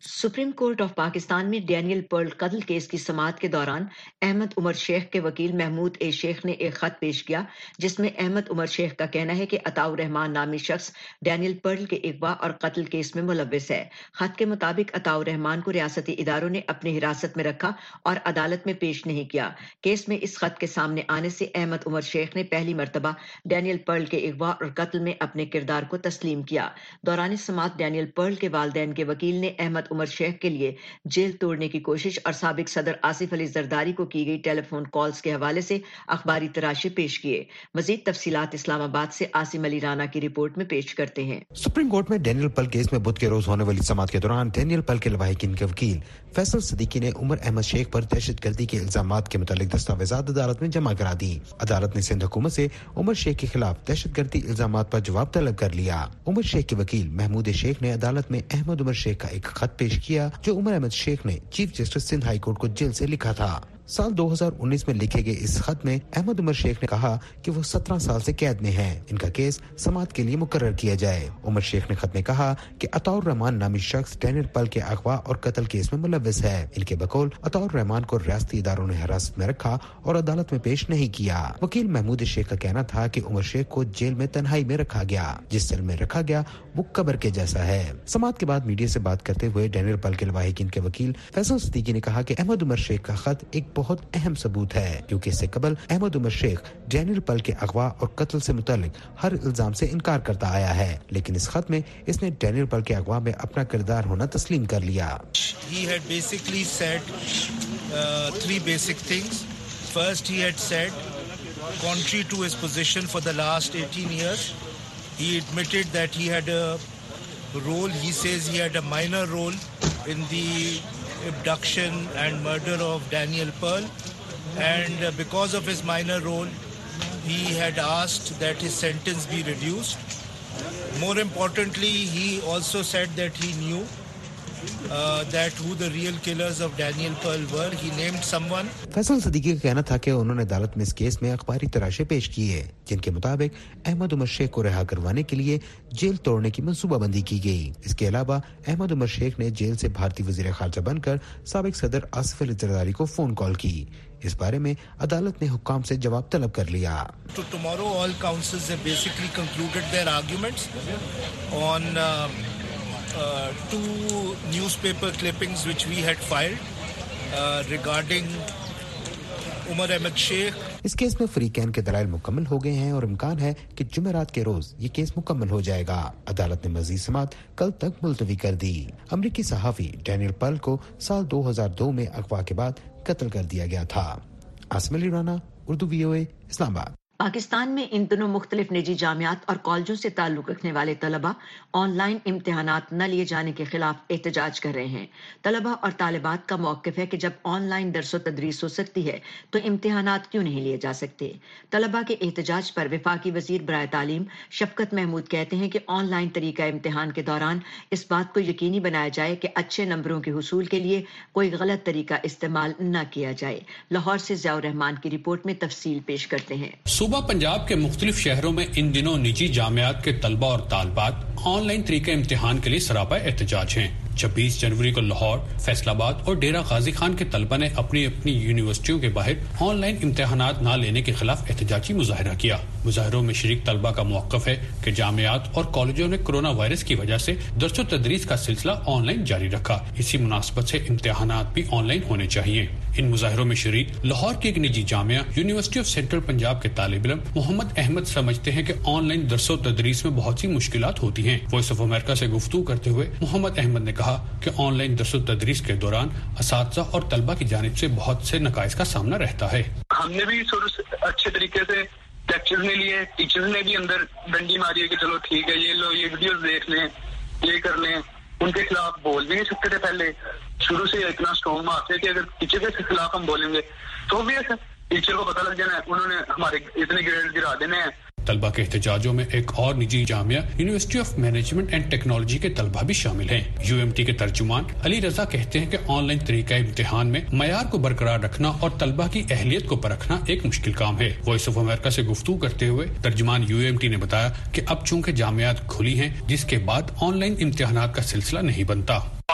[SPEAKER 2] Supreme Court of Pakistan में डैनियल पर्ल कत्ल केस की समाअत के दौरान अहमद उमर शेख के वकील महमूद ए शेख ने एक खत पेश किया जिसमें अहमद उमर शेख का कहना है कि अताउर रहमान नामी शख्स डैनियल पर्ल के अगवा और कत्ल केस में मुलव्विस है। खत के मुताबिक अताउर रहमान को रियासती इदारों ने अपनी हिरासत में रखा और अदालत में पेश नहीं किया। केस में इस खत के सामने आने से अहमद उमर शेख ने पहली मरतबा डैनियल पर्ल के अगवा और कत्ल में अपने किरदार को तस्लीम किया। दौरान समाअत डैनियल पर्ल के वालिदैन के वकील ने अहमद उमर शेख के लिए जेल तोड़ने की कोशिश और साबिक सदर आसिफ अली जरदारी को की गई टेलीफोन कॉल्स के हवाले से अखबारी तराशे पेश किए। मजीद तफसीलात इस्लामाबाद से आसिम अली राना की रिपोर्ट में पेश करते हैं।
[SPEAKER 9] सुप्रीम कोर्ट में डैनियल पर्ल केस में बुध के रोज होने वाली समाअत के दौरान डैनियल पर्ल के लवाहिकीन के वकील फैसल सिद्दीकी ने उमर अहमद शेख पर दहशतगर्दी के इल्जामात के मुतालिक दस्तावेजात अदालत में जमा करा दी। अदालत ने सिंध हुकूमत से उमर शेख के खिलाफ दहशतगर्दी इल्जामात पर जवाब तलब कर लिया। उमर शेख के वकील महमूद शेख ने अदालत में अहमद उमर शेख का एक खत पेश किया जो उमर अहमद शेख ने chief justice Sindh high court को जेल से लिखा था। साल 2019 में लिखे गए इस खत में अहमद उमर शेख ने कहा कि वो 17 साल से कैद में हैं। इनका केस समाअत के लिए मुकर्रर किया जाए। उमर शेख ने खत में कहा कि अताउर रहमान नामी शख्स डैनियल पर्ल के अगवा और कत्ल केस में मुलव्विस है। इनके बकौल अताउर रहमान को रियासती इदारों ने हिरासत में रखा और अदालत में पेश नहीं किया। वकील महमूद शेख का कहना था कि उमर शेख को जेल में तन्हाई में रखा गया। जिस सेल में रखा गया वो कब्र के जैसा है। समाअत के बाद मीडिया से बात करते हुए डैनियल पर्ल के लवाहिकीन के वकील फैसल सिद्दीकी ने कहा कि अहमद उमर शेख का खत एक बहुत अहम सबूत है क्योंकि इससे कबल अहमद उमर शेख डैनियल पर्ल के अगवा और कत्ल से मुतालिक हर इल्जाम से इनकार करता आया है, लेकिन इस खत में इसने डैनियल पर्ल के अगवा में अपना किरदार होना तस्लीम कर लिया।
[SPEAKER 10] He had basically said three basic things. First, he had said, contrary to his position for the last 18 years, he admitted that he had a role. He says he had a minor role in the abduction and murder of Daniel Pearl, and because of his minor role he had asked that his sentence be reduced. More importantly, he also said that he knew that who the real killers of Daniel Pearl were. He named someone.
[SPEAKER 9] Faisal Siddiqui का कहना था कि उन्होंने अदालत में इस case में अखबारी तराशे पेश किए जिनके मुताबिक अहमद उमर शेख को रिहा करवाने के लिए जेल तोड़ने की मंसूबाबंदी की गई। इसके अलावा अहमद उमर शेख ने जेल से भारतीय वजीर खारजा बनकर साबिक सदर आसिफ अली जरदारी को फोन कॉल की। इस बारे में अदालत ने हुक्काम से जवाब तलब कर लिया।
[SPEAKER 10] Tomorrow all counsels have basically concluded their arguments on two newspaper clippings which we had filed regarding Umar Ahmed Sheikh.
[SPEAKER 9] इस केस में फरीकैन के दलाइल मुकम्मल हो गए हैं और इम्कान है कि जुमेरात के रोज ये केस मुकम्मल हो जाएगा। अदालत ने मजीद समाअत कल तक मुलतवी कर दी। अमरीकी सहाफी डैनियल पर्ल को साल 2002 में अगवा के बाद कत्ल कर दिया गया था। आसिम अली राना, उर्दू VOA, इस्लामाबाद।
[SPEAKER 2] पाकिस्तान में इन दिनों मुख्तलिफ निजी जामियात और कॉलेजों से ताल्लुक रखने वाले तलबा ऑनलाइन इम्तिहानात न लिए जाने के खिलाफ एहतजाज कर रहे हैं। तलबा और तालिबात का मौक़िफ़ है कि जब ऑनलाइन दरसो तदरीस हो सकती है तो इम्तिहानात क्यों नहीं लिए जा सकते। तलबा के एहतजाज पर वफाकी वज़ीर बराए तालीम शफकत महमूद कहते हैं कि ऑनलाइन तरीका इम्तिहान के दौरान इस बात को यकीनी बनाया जाए कि अच्छे नंबरों के हुसूल के लिए कोई गलत तरीका इस्तेमाल न किया जाए। लाहौर से ज़ियाउर रहमान की रिपोर्ट में तफसील पेश करते हैं।
[SPEAKER 11] सूबा पंजाब के मुख्तलिफ शहरों में इन दिनों निजी जामियात के तलबा और तालिबात ऑनलाइन तरीके इम्तिहान के लिए सरापा एहतजाज हैं। 26 जनवरी को लाहौर, फैसलाबाद और डेरा गाजी खान के तलबा ने अपनी अपनी यूनिवर्सिटियों के बाहर ऑनलाइन इम्तिहानात न लेने के खिलाफ एहतजाजी मुजाहरा किया। मुजाहरों में शरीक तलबा का मौक़िफ़ है कि जामियात और कॉलेजों ने कोरोना वायरस की वजह से दरसो तदरीस का सिलसिला ऑनलाइन जारी रखा। इसी मुनासबत से इम्तिहानात भी ऑनलाइन होने चाहिए। इन मुजाहरों में शरीक लाहौर की एक निजी जामिया यूनिवर्सिटी ऑफ सेंट्रल पंजाब के तालिब इल्म मोहम्मद अहमद समझते हैं कि ऑनलाइन दरसो तदरीस में बहुत सी मुश्किलात होती हैं। वॉइस ऑफ अमेरिका से गुफ्तगू करते हुए मोहम्मद अहमद ने कहा कि ऑनलाइन दरसो तदरीस के दौरान असातिज़ा और तलबा की जानिब से बहुत से नकाइस का सामना रहता है।
[SPEAKER 12] हमने भी अच्छे तरीके से लेक्चर ने लिए, टीचर्स ने भी अंदर डंडी मारी है कि चलो ठीक है, ये लो, ये वीडियोस देख लें, ये कर लें। उनके खिलाफ बोल भी नहीं सकते थे पहले, शुरू से इतना स्ट्रॉन्ग मारते कि अगर टीचर के खिलाफ हम बोलेंगे तो भी टीचर को पता लग जाना है, उन्होंने हमारे इतने ग्रेड गिरा देने हैं।
[SPEAKER 11] तलबा के एहतजाजों में एक और निजी जामिया University of Management and Technology के तलबा भी शामिल हैं। UMT के तर्जुमान अली रजा कहते हैं कि ऑनलाइन तरीका इम्तिहान में मयार को बरकरार रखना और तलबा की अहलियत को परखना एक मुश्किल काम है। वॉइस ऑफ अमेरिका से गुफ्तगू करते हुए तर्जुमान UMT ने बताया कि अब चूंकि जामियात खुली हैं, जिसके बाद ऑनलाइन इम्तिहानात का सिलसिला नहीं बनता।
[SPEAKER 12] ऑनलाइन एग्जाम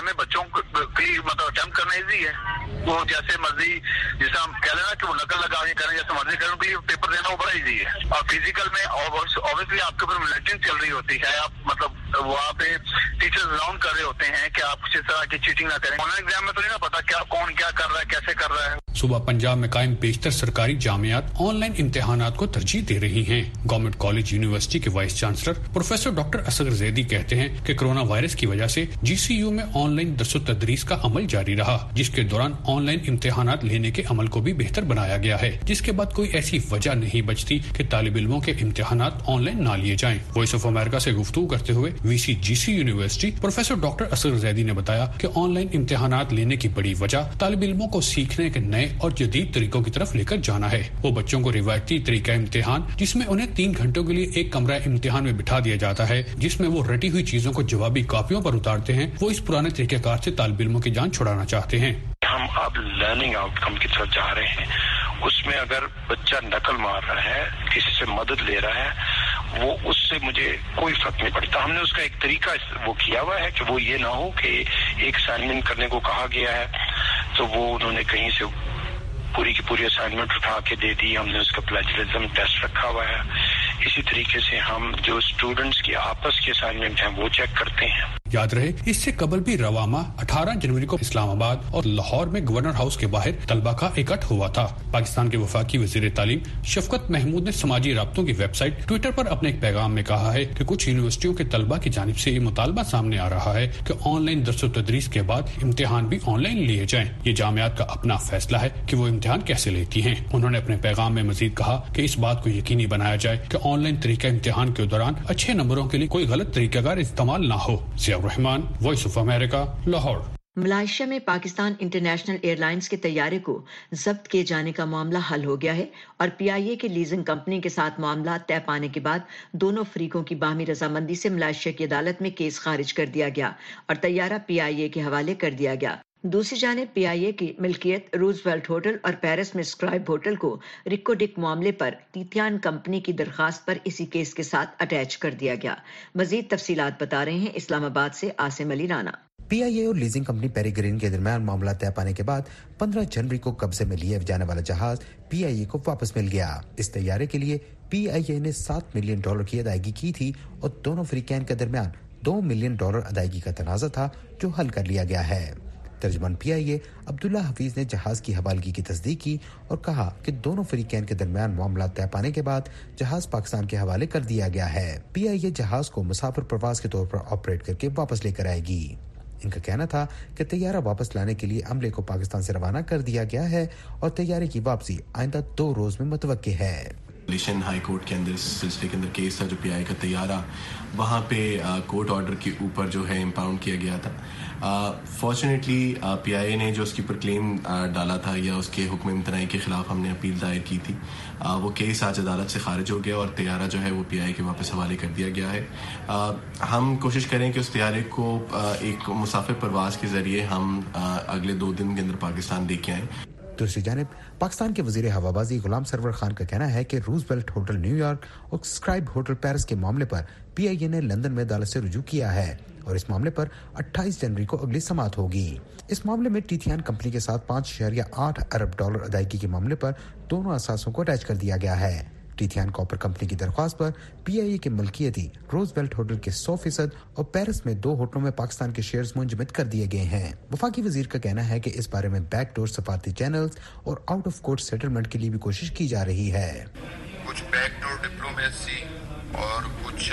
[SPEAKER 12] में बच्चों के लिए मतलब अटेम्प्ट करना इजी है, वो जैसे मर्जी, जैसे हम कह लेना कि वो नकल लगा के करें, जैसे मर्जी करें, उनके लिए पेपर देना वो बड़ा इजी है। और फिजिकल में ऑब्वियसली आपके ऊपर मॉनिटरिंग चल रही होती है, आप मतलब वहाँ पे टीचर्स अनाउंस कर रहे होते हैं कि आप किसी तरह की चीटिंग ना करें। ऑनलाइन एग्जाम में तो नहीं ना पता क्या कौन क्या कर रहा है, कैसे कर रहा है।
[SPEAKER 11] सूबा पंजाब में कायम बेशतर सरकारी जामियात ऑनलाइन इम्तिहानात को तरजीह दे रही हैं। गवर्नमेंट कॉलेज यूनिवर्सिटी के vice chancellor professor doctor Asghar Zaidi कहते हैं कि कोरोना वायरस की वजह से GCU में ऑनलाइन दर्स तदरीस का अमल जारी रहा, जिसके दौरान ऑनलाइन इम्तिहानात लेने के अमल को भी बेहतर बनाया गया है, जिसके बाद कोई ऐसी वजह नहीं बचती कि तालिब इल्मों के इम्तिहानात ऑनलाइन ना लिए जाएं। वॉइस ऑफ अमेरिका से गुफ्तगू करते हुए VC GCU university professor doctor Asghar Zaidi ने बताया कि ऑनलाइन इम्तिहानात लेने की बड़ी वजह तालिब इल्मों को सीखने के नए और जदीद तरीकों की तरफ लेकर जाना है। वो बच्चों को रिवायती तरीका इम्तिहान, जिसमें उन्हें 3 घंटों के लिए एक कमरा इम्तिहान में बिठा दिया जाता है, जिसमें वो रटी हुई चीजों को जवाबी कॉपियों पर उतारते हैं, वो इस पुराने तरीकेकार से तालिब इल्मों की जान छुड़ाना चाहते हैं।
[SPEAKER 13] हम अब लर्निंग आउटकम की तरफ जा रहे हैं, उसमें अगर बच्चा नकल मार रहा है, किसी से मदद ले रहा है, वो उससे मुझे कोई फर्क नहीं पड़ता। हमने उसका एक तरीका वो किया हुआ है कि वो ये ना हो कि एक असाइनमेंट करने को कहा गया है तो वो उन्होंने कहीं से पूरी की पूरी असाइनमेंट उठा के दे दी। हमने उसका प्लेजरिज्म टेस्ट रखा हुआ है। इसी तरीके से हम जो स्टूडेंट्स की आपस की असाइनमेंट हैं वो चेक करते हैं।
[SPEAKER 11] याद रहे, इससे कबल भी रवामा 18 जनवरी को इस्लामाबाद और लाहौर में गवर्नर हाउस के बाहर तलबा का इकट्ठ हुआ था। पाकिस्तान के वफाकी वजीर तालीम शफकत महमूद ने समाजी राब्तों की वेबसाइट ट्विटर पर अपने एक पैगाम में कहा है कि कुछ यूनिवर्सिटियों के तलबा की जानिब से ये मुतालबा सामने आ रहा है कि ऑनलाइन दर्स तदरीस के बाद इम्तिहान भी ऑनलाइन लिए जाएं। ये जामियात का अपना फैसला है कि वो इम्तिहान कैसे लेती हैं। उन्होंने अपने पैगाम में मजीद कहा कि इस बात को यकीनी बनाया जाए कि ऑनलाइन तरीका इम्तिहान के दौरान अच्छे नंबरों के लिए कोई गलत तरीकाकार इस्तेमाल न हो। Zia Rehman, Voice of America, Lahore.
[SPEAKER 2] Malaysia में पाकिस्तान इंटरनेशनल एयरलाइंस के तैयारे को जब्त किए जाने का मामला हल हो गया है और PIA के लीजिंग कंपनी के साथ मामला तय पाने के बाद दोनों फरीकों की बाहमी रजामंदी से मलाइशिया की अदालत में केस खारिज कर दिया गया और तैयारा PIA के हवाले कर दिया गया। दूसरी जानिब PIA की मिल्कियत रूजवेल्ट होटल और पेरिस में स्क्राइब होटल को रिकोडिक मामले पर टीथियान कंपनी की दरखास्त पर इसी केस के साथ अटैच कर दिया गया। मजीद तफसीलात बता रहे हैं इस्लामाबाद से आसिम अली राना।
[SPEAKER 9] PIA और लीजिंग कंपनी पेरीग्रीन के दरमियान मामला तय पाने के बाद 15 जनवरी को कब्जे में लिए जाने वाला जहाज PIA को वापस मिल गया। इस तैयारे के लिए PIA ने $7 मिलियन की अदायगी की थी और दोनों फरीकैन के दरमियान $2 मिलियन अदायगी का तनाज़ा था जो हल कर लिया गया है। तर्जमान PIA अब्दुल्ला हफीज ने जहाज की हवालगी की तस्दीक की और कहा कि दोनों फरीकैन के दरमियान मामला तय पाने के बाद जहाज पाकिस्तान के हवाले कर दिया गया है। PIA जहाज को मुसाफिर प्रवास के तौर पर ऑपरेट करके वापस लेकर आएगी। इनका कहना था कि तैयारा वापस लाने के लिए अमले को पाकिस्तान से रवाना कर दिया गया है और तैयारे की वापसी आइंदा 2 रोज में मुतवक्के है।
[SPEAKER 14] मलेशियन हाई कोर्ट के अंदर इस सिलसिले के अंदर केस था जो PIA का तैयारा वहाँ पे कोर्ट ऑर्डर के ऊपर जो है इम्पाउंड किया गया था। फॉर्चुनेटली PIA ने जो उसके ऊपर क्लेम डाला था या उसके हुक्म इम्तनाई के खिलाफ हमने अपील दायर की थी, वो केस आज अदालत से खारिज हो गया और तैयारा जो है वो PIA के वापस हवाले कर दिया गया है। हम कोशिश करें कि उस तैयारे को एक मुसाफिर परवाज के जरिए हम अगले 2 दिन के अंदर पाकिस्तान लेके आएँ।
[SPEAKER 9] दूसरी जानिब पाकिस्तान के वजीर हवाबाजी गुलाम सरवर खान का कहना है कि रूजवेल्ट होटल न्यूयॉर्क और स्क्राइब होटल पेरिस के मामले पर PIA ने लंदन में अदालत से रुजू किया है और इस मामले पर 28 जनवरी को अगली समाअत होगी। इस मामले में टीथियान कंपनी के साथ $5.8 अरब अदायगी के मामले पर दोनों असासों को अटैच कर दिया गया है। टीथियान कॉपर कंपनी की दरख्वास्त पर PIA के मलकियती रोजवेल्ट होटल के 100% और पेरिस में 2 होटलों में पाकिस्तान के शेयर्स मुंजमद कर दिए गए हैं। वफाकी वजीर का कहना है कि इस बारे में बैकडोर सफारती चैनल्स और आउट ऑफ कोर्ट सेटलमेंट के लिए भी कोशिश की जा रही है।
[SPEAKER 15] कुछ बैकडोर डिप्लोमेसी और कुछ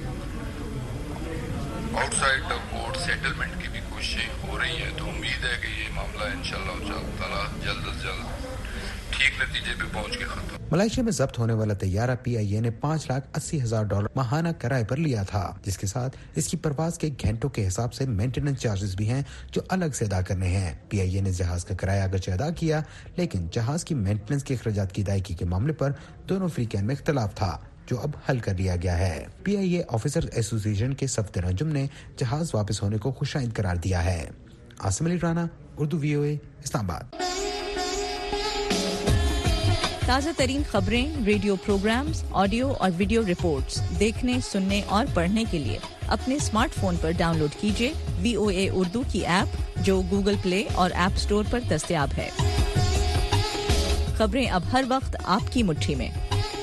[SPEAKER 15] आउटसाइड द कोर्ट सेटलमेंट की भी कोशिश हो रही है, तो उम्मीद है कि ये मामला इंशाअल्लाह ताला जल्द से जल्द ठीक नतीजे पे पहुंच के खत्म।
[SPEAKER 9] मलेशिया में जब्त होने वाला तैयारा PIA ने $5,80,000 माहाना किराए पर लिया था, जिसके साथ इसकी परवाज के घंटों के हिसाब से मेंटेनेंस चार्जेस भी हैं जो अलग से अदा करने हैं। PIA ने जहाज का किराया अगरचे अदा किया, लेकिन जहाज की मेंटेनेंस के अखराजात की अदायगी के मामले पर दोनों फरीकैन में इख्तलाफ था जो अब हल कर लिया गया है। PIA ऑफिसर एसोसिएशन के सफदर अंजुम ने जहाज वापस होने को खुशाइंद करार दिया है। आसिम अली राना, उर्दू VOA, इस्लामाबाद।
[SPEAKER 16] ताज़ा तरीन खबरें, रेडियो प्रोग्राम्स, ऑडियो और वीडियो रिपोर्ट्स देखने, सुनने और पढ़ने के लिए अपने स्मार्टफोन पर डाउनलोड कीजिए VOA उर्दू की ऐप, जो गूगल प्ले और ऐप स्टोर पर दस्तयाब है। खबरें अब हर वक्त आपकी मुट्ठी में।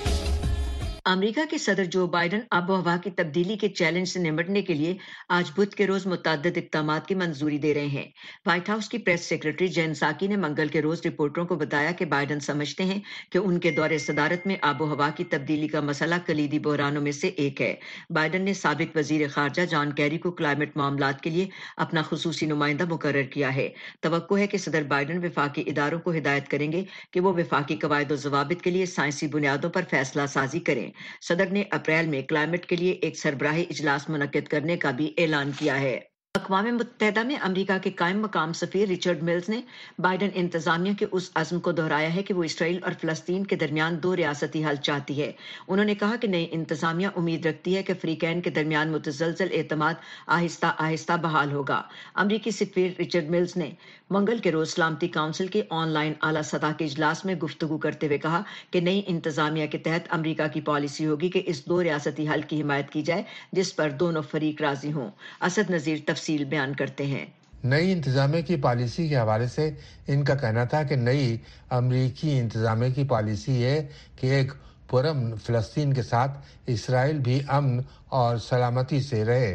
[SPEAKER 2] अमेरिका के सदर जो बाइडन आबोहवा की तब्दीली के चैलेंज से निपटने के लिए आज बुध के रोज मुतअद्दिद इक़दामात की मंजूरी दे रहे हैं। व्हाइट हाउस की प्रेस सेक्रेटरी जेन साकी ने मंगल के रोज रिपोर्टरों को बताया कि बाइडन समझते हैं कि उनके दौरे सदारत में आबोहवा की तब्दीली का मसला कलीदी बहरानों में से एक है। बाइडन ने साबिक वजीर खारजा जॉन कैरी को क्लाइमेट मामलात के लिए अपना खुसूसी नुमाइंदा मुकर्रर किया है। तवक्को है कि सदर बाइडन वफाकी इदारों को हिदायत करेंगे कि वो वफाकी कवायद व ज़वाबित के लिए साइंसी बुनियादों पर फैसला साजी करें। सदर ने अप्रैल में क्लाइमेट के लिए एक सरबराही इजलास मुनक्किद करने का भी ऐलान किया है। अक़वाम मुत्तहिदा में अमेरिका के कायम मकाम सफ़ीर रिचर्ड मिल्स ने बाइडन इंतजामिया के उस अज़्म को दोहराया है कि वो इसराइल और फ़लस्तीन के दरमियान दो रियासती हल चाहती है। उन्होंने कहा कि नई इंतजामिया उम्मीद रखती है कि फ़रीक़ैन के दरमियान मुतज़लज़ल एतमाद आहिस्ता आहिस्ता बहाल होगा। अमरीकी सफ़ीर रिचर्ड मिल्स ने मंगल के रोज सलामती काउंसिल के ऑनलाइन आला सतह के इजलास में गुफ्तगू करते हुए कहा कि नई इंतजामिया के तहत अमेरिका की पॉलिसी होगी कि इस दो रियासती हल की हिमायत की जाए जिस पर दोनों फरीक राजी हों। असद नज़ीर तफसील बयान करते हैं।
[SPEAKER 3] नई इंतजामिया की पॉलिसी के हवाले से इनका कहना था कि नई अमरीकी इंतजामिया की पॉलिसी है कि एक पुरअमन फ़लस्तीन के साथ इसराइल भी अमन और सलामती से रहे।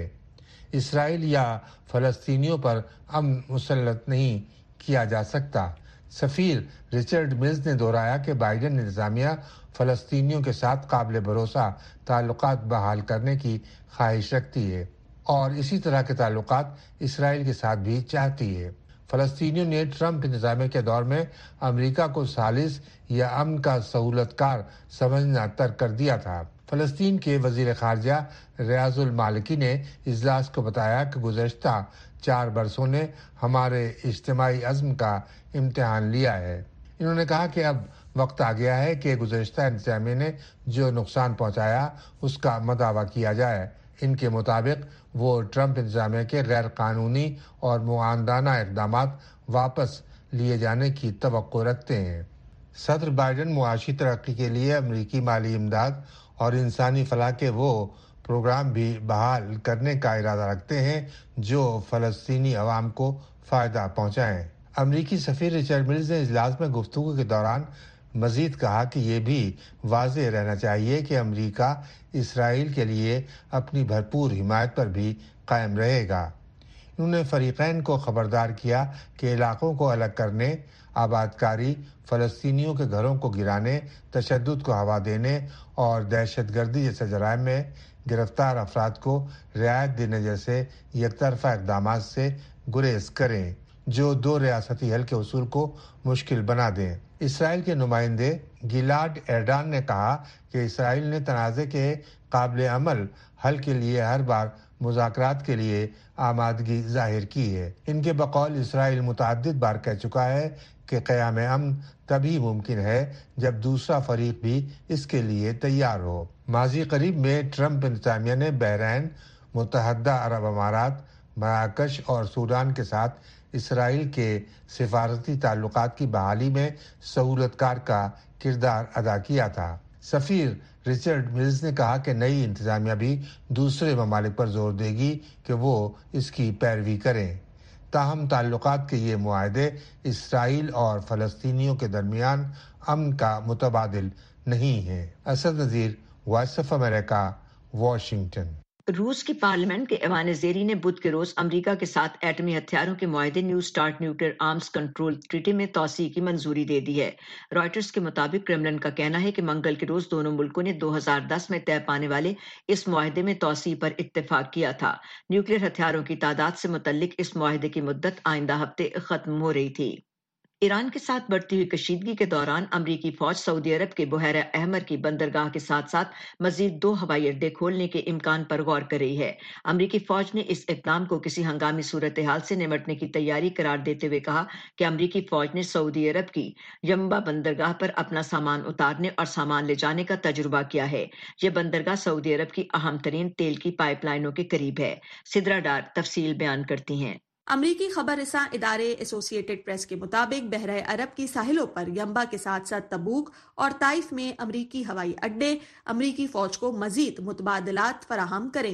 [SPEAKER 3] इसराइल या फ़लस्तीनियों पर अमन मुसल्लत नहीं किया जा सकता। सफ़ीर रिचर्ड मिल्स ने दोहराया कि बाइडन इंतजामिया फ़लस्तीनियों के साथ काबिल भरोसा ताल्लुकात बहाल करने की ख्वाहिश रखती है और इसी तरह के ताल्लुकात इसराइल के साथ भी चाहती है। फ़लस्तीनियों ने ट्रंप इंतजामिया के दौर में अमेरिका को सालिस या अमन का सहूलतकार समझना तर्क कर दिया था। फ़लस्तीन के वज़ीर ख़ारजा रियाज़ुल मालिकी ने इजलास को बताया कि गुज़श्ता 4 बरसों ने हमारे इज्तिमाई अज़्म का इम्तिहान लिया है। इन्होंने कहा कि अब वक्त आ गया है कि गुज़श्ता इंतजामिया ने जो नुकसान पहुँचाया उसका मदावा किया जाए। इनके मुताबिक वो ट्रंप इंतजामिया के गैर कानूनी और मुआंदाना इक़दामात वापस लिए जाने की तवक्को रखते हैं। सदर बाइडन मुआशी तरक्की के लिए अमरीकी माली इमदाद और इंसानी फलाह के वो प्रोग्राम भी बहाल करने का इरादा रखते हैं जो फ़लस्तीनी अवाम को फ़ायदा पहुँचाएँ। अमरीकी सफ़ीर रिचर्ड मिल्स ने इजलास में गुफ्तगू के दौरान मजीद कहा कि ये भी वाज़ेह रहना चाहिए कि अमेरिका इसराइल के लिए अपनी भरपूर हिमायत पर भी कायम रहेगा। उन्होंने फ़रीक़ैन को खबरदार किया कि इलाक़ों को अलग करने, आबादकारी, फ़लस्तीनियों के घरों को गिराने, तशद्दुद को हवा देने और दहशतगर्दी जैसे जराइम में गिरफ्तार अफराद को रियायत देने जैसे यकतरफा इक़दामात से गुरेज करें जो दो रियासती हल के उसूल को मुश्किल बना दें। इसराइल के नुमाइंदे गिलाड एर्डान ने कहा कि इसराइल ने तनाज़े के काबिल अमल हल के लिए हर बार मुज़ाकरात के लिए आमादगी जाहिर की है। इनके बकौल इसराइल मुतअद्दिद बार कह चुका है कि क़याम अमन तभी मुमकिन है जब दूसरा फरीक भी इसके लिए तैयार हो। माजी करीब में ट्रंप इंतजामिया ने बहरैन, मुत्तहदा अरब अमारात, मराकश और सूडान के साथ इसराइल के सिफारती ताल्लुकात की बहाली में सहूलतकार का किरदार अदा किया था। सफ़ीर रिचर्ड मिल्स ने कहा कि नई इंतजामिया भी दूसरे ममालिक पर जोर देगी कि वो इसकी पैरवी करें। ताहम ताल्लुकात के ये मुआहदे इसराइल और फ़लस्तीनियों के दरमियान अमन का मुतबादिल नहीं है। Asad Nazir, voice of America, Washington.
[SPEAKER 2] रूस की पार्लियामेंट के ऐवान ज़ेरी ने बुध के रोज अमेरिका के साथ एटमी हथियारों के मुआहदे new start nuclear arms control treaty में तौसीए की मंजूरी दे दी है। रॉयटर्स के मुताबिक क्रेमलिन का कहना है कि मंगल के रोज दोनों मुल्कों ने 2010 में तय पाने वाले इस मुआहदे में तौसीए पर इत्तेफाक किया था। न्यूक्लियर हथियारों की तादाद से मुतल्लिक इस मुआहदे की मुद्दत आइंदा हफ्ते खत्म हो रही थी। ईरान के साथ बढ़ती हुई कशीदगी के दौरान अमरीकी फौज सऊदी अरब के बुहैरा अहमर की बंदरगाह के साथ साथ मजीद 2 हवाई अड्डे खोलने के इम्कान पर गौर कर रही है। अमरीकी फौज ने इस इक़दाम को किसी हंगामी सूरत हाल से निपटने की तैयारी करार देते हुए कहा कि अमरीकी फौज ने सऊदी अरब की यंबा बंदरगाह पर अपना सामान उतारने और सामान ले जाने का तजुर्बा किया है। यह बंदरगाह सऊदी अरब की अहम तरीन तेल की पाइपलाइनों के करीब है। सिद्रा डार तफसील बयान करती हैं।
[SPEAKER 17] अमरीकी खबररसां इदारे एसोसिएटेड प्रेस के मुताबिक बहरा अरब की साहिलों पर यंबा के साथ साथ तबूक और ताइफ में अमरीकी हवाई अड्डे अमरीकी फौज को मजीद मुतबादलात फराहम करेंगे।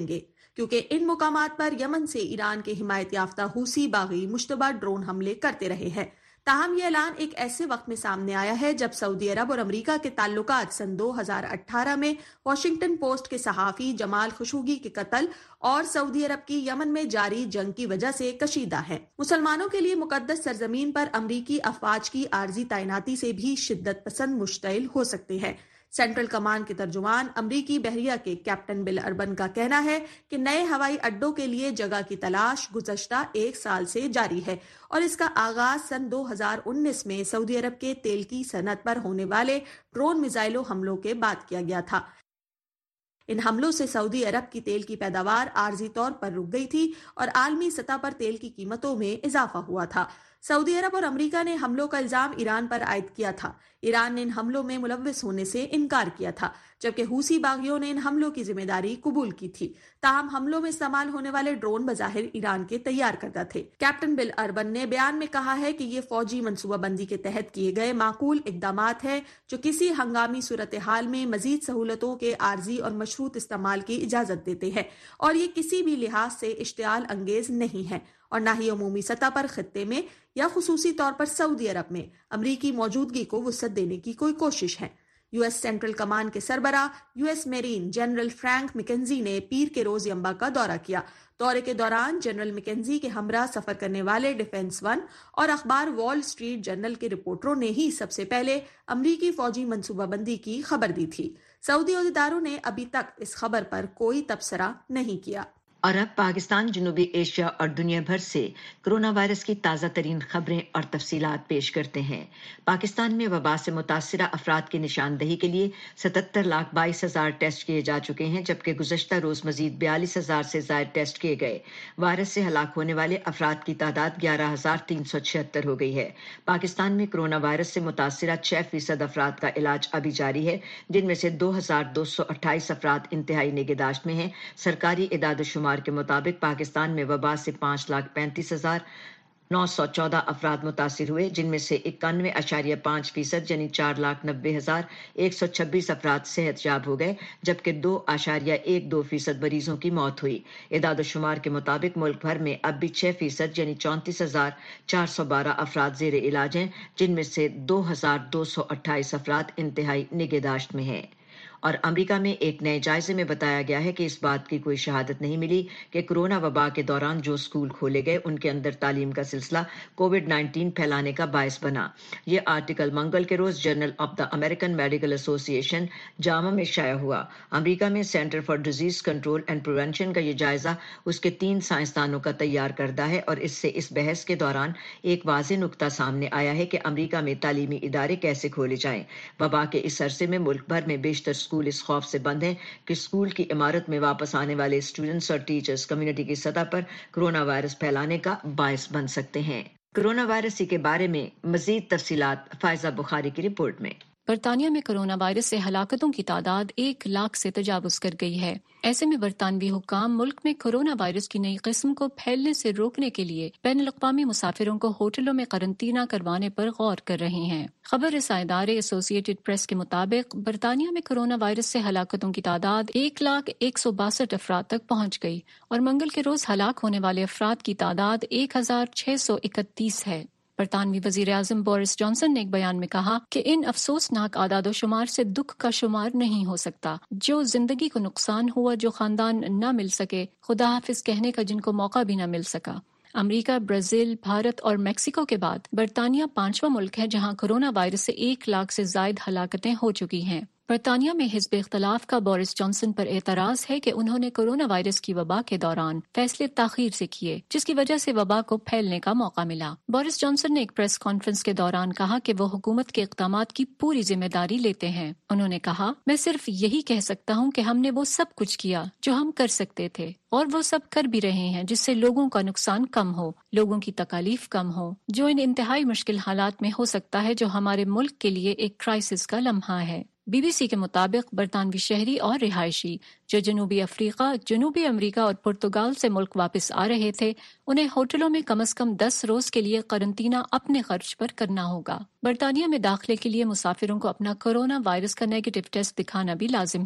[SPEAKER 17] کیونکہ ان مقامات پر یمن سے ایران کے حمایت یافتہ حوثی باغی مشتبہ ڈرون حملے کرتے رہے ہیں۔ تاہم یہ اعلان ایک ایسے وقت میں سامنے آیا ہے جب سعودی عرب اور امریکہ کے تعلقات سن 2018 میں واشنگٹن پوسٹ کے صحافی جمال خشوگی کے قتل اور سعودی عرب کی یمن میں جاری جنگ کی وجہ سے کشیدہ ہیں۔ مسلمانوں کے لیے مقدس سرزمین پر امریکی افواج کی عارضی تعیناتی سے بھی شدت پسند مشتعل ہو سکتے ہیں۔ سینٹرل کمان کے ترجمان امریکی بحریہ کے کیپٹن بل اربن کا کہنا ہے کہ نئے ہوائی اڈوں کے لیے جگہ کی تلاش گزشتہ 1 سال سے جاری ہے اور اس کا آغاز سن 2019 میں سعودی عرب کے تیل کی صنعت پر ہونے والے ڈرون میزائلوں حملوں کے بعد کیا گیا تھا۔ ان حملوں سے سعودی عرب کی تیل کی پیداوار عارضی طور پر رک گئی تھی اور عالمی سطح پر تیل کی قیمتوں میں اضافہ ہوا تھا۔ سعودی عرب اور امریکہ نے حملوں کا الزام ایران پر عائد کیا تھا۔ ایران نے ان حملوں میں ملوث ہونے سے انکار کیا تھا، جبکہ حوثی باغیوں نے ان حملوں کی ذمہ داری قبول کی تھی۔ تاہم حملوں میں استعمال ہونے والے ڈرون بظاہر ایران کے تیار کردہ تھے۔ کیپٹن بل اربن نے بیان میں کہا ہے کہ یہ فوجی منصوبہ بندی کے تحت کیے گئے معقول اقدامات ہیں جو کسی ہنگامی صورتحال میں مزید سہولتوں کے عارضی اور مشروط استعمال کی اجازت دیتے ہیں، اور یہ کسی بھی لحاظ سے اشتعال انگیز نہیں ہے اور نہ ہی عمومی سطح پر خطے میں یا خصوصی طور پر سعودی عرب میں امریکی موجودگی کو وسعت دینے کی کوئی کوشش ہے۔ یو ایس سینٹرل کمان کے سربراہ U S marine general Frank McKenzie نے پیر کے روز ینبع کا دورہ کیا۔ دورے کے دوران جنرل میکنزی کے ہمراہ سفر کرنے والے ڈیفنس ون اور اخبار وال اسٹریٹ جرنل کے رپورٹروں نے ہی سب سے پہلے امریکی فوجی منصوبہ بندی کی خبر دی تھی۔ سعودی عہدیداروں نے ابھی تک اس خبر پر کوئی تبصرہ نہیں کیا۔
[SPEAKER 2] اور اب پاکستان، جنوبی ایشیا اور دنیا بھر سے کرونا وائرس کی تازہ ترین خبریں اور تفصیلات پیش کرتے ہیں۔ پاکستان میں وبا سے متاثرہ افراد کی نشاندہی کے لیے 77,22,000 ٹیسٹ کیے جا چکے ہیں، جبکہ گزشتہ روز مزید 42,000 سے زائد ٹیسٹ کیے گئے۔ وائرس سے ہلاک ہونے والے افراد کی تعداد 11,376 ہو گئی ہے۔ پاکستان میں کرونا وائرس سے متاثرہ 6% افراد کا علاج ابھی جاری ہے، جن میں سے 2,228 افراد انتہائی نگہداشت میں ہیں۔ سرکاری اعداد و شمار کے مطابق پاکستان میں وبا سے 5,35,914 افراد متاثر ہوئے، جن میں سے 91.5% یعنی 4,90,126 افراد صحت یاب ہو گئے، جبکہ 2.12% مریضوں کی موت ہوئی۔ اعداد و شمار کے مطابق ملک بھر میں اب بھی 6% یعنی 34,412 افراد زیر علاج ہیں، جن میں سے 2,228 افراد انتہائی نگہداشت میں ہیں۔ اور امریکہ میں ایک نئے جائزے میں بتایا گیا ہے کہ اس بات کی کوئی شہادت نہیں ملی کہ کرونا وبا کے دوران جو اسکول کھولے گئے ان کے اندر تعلیم کا سلسلہ کووڈ-19 پھیلانے کا باعث بنا۔ یہ آرٹیکل منگل کے روز journal of the American medical association JAMA میں شائع ہوا۔ امریکہ میں centre for disease control and prevention کا یہ جائزہ اس کے 3 سائنسدانوں کا تیار کردہ ہے، اور اس سے اس بحث کے دوران ایک واضح نقطہ سامنے آیا ہے کہ امریکہ میں تعلیمی ادارے کیسے کھولے جائیں۔ وبا کے اس عرصے میں ملک بھر میں بیشتر اسکول اس خوف سے بند ہیں کہ اسکول کی عمارت میں واپس آنے والے اسٹوڈنٹس اور ٹیچرز کمیونٹی کی سطح پر کرونا وائرس پھیلانے کا باعث بن سکتے ہیں۔ کرونا وائرس کے بارے میں مزید تفصیلات فائزہ بخاری کی رپورٹ میں۔
[SPEAKER 18] برطانیہ میں کرونا وائرس سے ہلاکتوں کی تعداد 1 لاکھ سے تجاوز کر گئی ہے۔ ایسے میں برطانوی حکام ملک میں کرونا وائرس کی نئی قسم کو پھیلنے سے روکنے کے لیے بین الاقوامی مسافروں کو ہوٹلوں میں قرنطینہ کروانے پر غور کر رہے ہیں۔ خبر رساں ادارے ایسوسیٹڈ پریس کے مطابق برطانیہ میں کرونا وائرس سے ہلاکتوں کی تعداد 1,162 افراد تک پہنچ گئی اور منگل کے روز ہلاک ہونے والے افراد کی تعداد 1,631 ہے۔ برطانوی وزیر اعظم بورس جانسن نے ایک بیان میں کہا کہ ان افسوسناک اعداد و شمار سے دکھ کا شمار نہیں ہو سکتا۔ جو زندگی کو نقصان ہوا، جو خاندان نہ مل سکے، خدا حافظ کہنے کا جن کو موقع بھی نہ مل سکا۔ امریکہ، برازیل، بھارت اور میکسیکو کے بعد برطانیہ 5واں ملک ہے جہاں کرونا وائرس سے 1 لاکھ سے زائد ہلاکتیں ہو چکی ہیں۔ برطانیہ میں حزب اختلاف کا بورس جانسن پر اعتراض ہے کہ انہوں نے کرونا وائرس کی وبا کے دوران فیصلے تاخیر سے کیے، جس کی وجہ سے وبا کو پھیلنے کا موقع ملا۔ بورس جانسن نے ایک پریس کانفرنس کے دوران کہا کہ وہ حکومت کے اقدامات کی پوری ذمہ داری لیتے ہیں۔ انہوں نے کہا، میں صرف یہی کہہ سکتا ہوں کہ ہم نے وہ سب کچھ کیا جو ہم کر سکتے تھے، اور وہ سب کر بھی رہے ہیں جس سے لوگوں کا نقصان کم ہو، لوگوں کی تکالیف کم ہو، جو ان انتہائی مشکل حالات میں ہو سکتا ہے جو ہمارے ملک کے لیے ایک کرائسس کا لمحہ ہے۔ بی بی سی کے مطابق برطانوی شہری اور رہائشی جو جنوبی افریقہ، جنوبی امریکہ اور پرتگال سے ملک واپس آ رہے تھے، انہیں ہوٹلوں میں کم از کم 10 روز کے لیے قرنطینہ اپنے خرچ پر کرنا ہوگا۔ برطانیہ میں داخلے کے لیے مسافروں کو اپنا کرونا وائرس کا نیگیٹو ٹیسٹ دکھانا بھی لازم ہے۔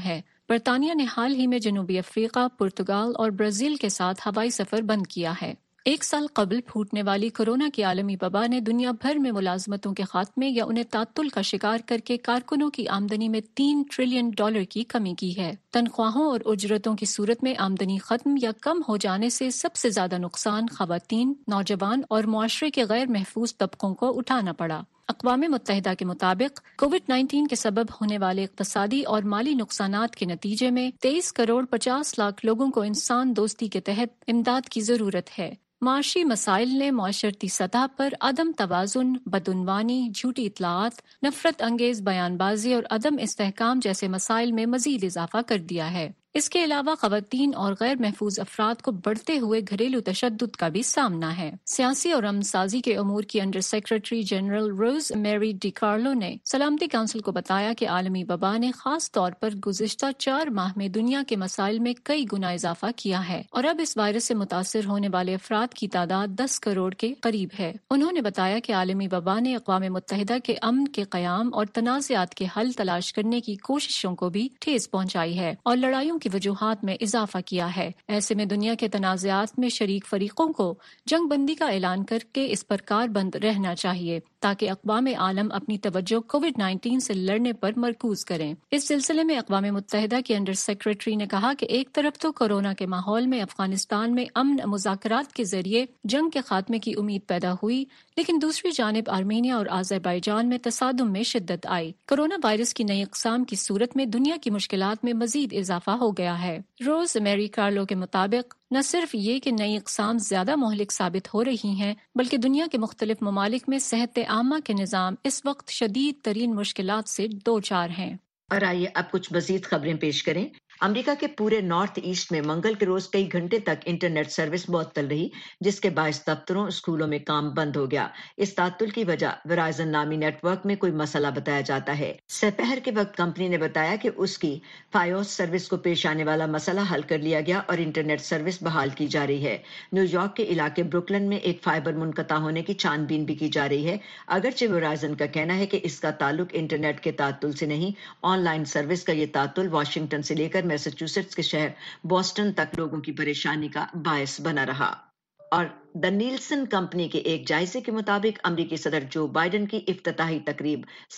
[SPEAKER 18] برطانیہ نے حال ہی میں جنوبی افریقہ، پرتگال اور برازیل کے ساتھ ہوائی سفر بند کیا ہے۔ 1 سال قبل پھوٹنے والی کورونا کی عالمی وبا نے دنیا بھر میں ملازمتوں کے خاتمے یا انہیں تعطل کا شکار کر کے کارکنوں کی آمدنی میں $3 ٹریلین کی کمی کی ہے۔ تنخواہوں اور اجرتوں کی صورت میں آمدنی ختم یا کم ہو جانے سے سب سے زیادہ نقصان خواتین، نوجوان اور معاشرے کے غیر محفوظ طبقوں کو اٹھانا پڑا۔ اقوام متحدہ کے مطابق کووڈ-19 کے سبب ہونے والے اقتصادی اور مالی نقصانات کے نتیجے میں 23 کروڑ 50 لاکھ لوگوں کو انسان دوستی کے تحت امداد کی ضرورت ہے۔ معاشی مسائل نے معاشرتی سطح پر عدم توازن، بدعنوانی، جھوٹی اطلاعات، نفرت انگیز بیان بازی اور عدم استحکام جیسے مسائل میں مزید اضافہ کر دیا ہے۔ اس کے علاوہ خواتین اور غیر محفوظ افراد کو بڑھتے ہوئے گھریلو تشدد کا بھی سامنا ہے۔ سیاسی اور امن سازی کے امور کی انڈر سیکرٹری جنرل روز میری ڈی کارلو نے سلامتی کونسل کو بتایا کہ عالمی وبا نے خاص طور پر گزشتہ 4 ماہ میں دنیا کے مسائل میں کئی گنا اضافہ کیا ہے اور اب اس وائرس سے متاثر ہونے والے افراد کی تعداد 10 کروڑ کے قریب ہے۔ انہوں نے بتایا کہ عالمی وبا نے اقوام متحدہ کے امن کے قیام اور تنازعات کے حل تلاش کرنے کی کوششوں کو بھی ٹھیس پہنچائی ہے اور لڑائیوں کی وجوہات میں اضافہ کیا ہے۔ ایسے میں دنیا کے تنازعات میں شریک فریقوں کو جنگ بندی کا اعلان کر کے اس پر کاربند رہنا چاہیے تاکہ اقوام عالم اپنی توجہ کووڈ-19 سے لڑنے پر مرکوز کریں۔ اس سلسلے میں اقوام متحدہ کی انڈر سیکرٹری نے کہا کہ ایک طرف تو کورونا کے ماحول میں افغانستان میں امن مذاکرات کے ذریعے جنگ کے خاتمے کی امید پیدا ہوئی، لیکن دوسری جانب آرمینیا اور آذربائیجان میں تصادم میں شدت آئی۔ کورونا وائرس کی نئی اقسام کی صورت میں دنیا کی مشکلات میں مزید اضافہ ہو گیا ہے۔ روز میری کارلو کے مطابق نہ صرف یہ کہ نئی اقسام زیادہ مہلک ثابت ہو رہی ہیں، بلکہ دنیا کے مختلف ممالک میں صحت عامہ کے نظام اس وقت شدید ترین مشکلات سے دوچار ہیں۔
[SPEAKER 2] اور آئیے اب کچھ مزید خبریں پیش کریں۔ امریکہ کے پورے نارتھ ایسٹ میں منگل کے روز کئی گھنٹے تک انٹرنیٹ سروس معطل رہی، جس کے باعث دفتروں، اسکولوں میں کام بند ہو گیا۔ اس تعطل کی وجہ ورائزن نامی نیٹ ورک میں کوئی مسئلہ بتایا جاتا ہے۔ سپہر کے وقت کمپنی نے بتایا کہ اس کی فائوس سروس کو پیش آنے والا مسئلہ حل کر لیا گیا اور انٹرنیٹ سروس بحال کی جا رہی ہے۔ نیو یارک کے علاقے بروکلن میں ایک فائبر منقطع ہونے کی چھان بین بھی کی جا رہی ہے، اگرچہ ورائزن کا کہنا ہے کہ اس کا تعلق انٹرنیٹ کے تعطل سے نہیں۔ آن لائن سروس کا یہ تعطل واشنگٹن سے لے کر میساچوسیٹس کے شہر بوسٹن تک لوگوں کی پریشانی کا باعث بنا رہا۔ اور دی نیلسن کمپنی کے ایک جائزے کے مطابق امریکی صدر جو بائیڈن کی افتتاحی تقریب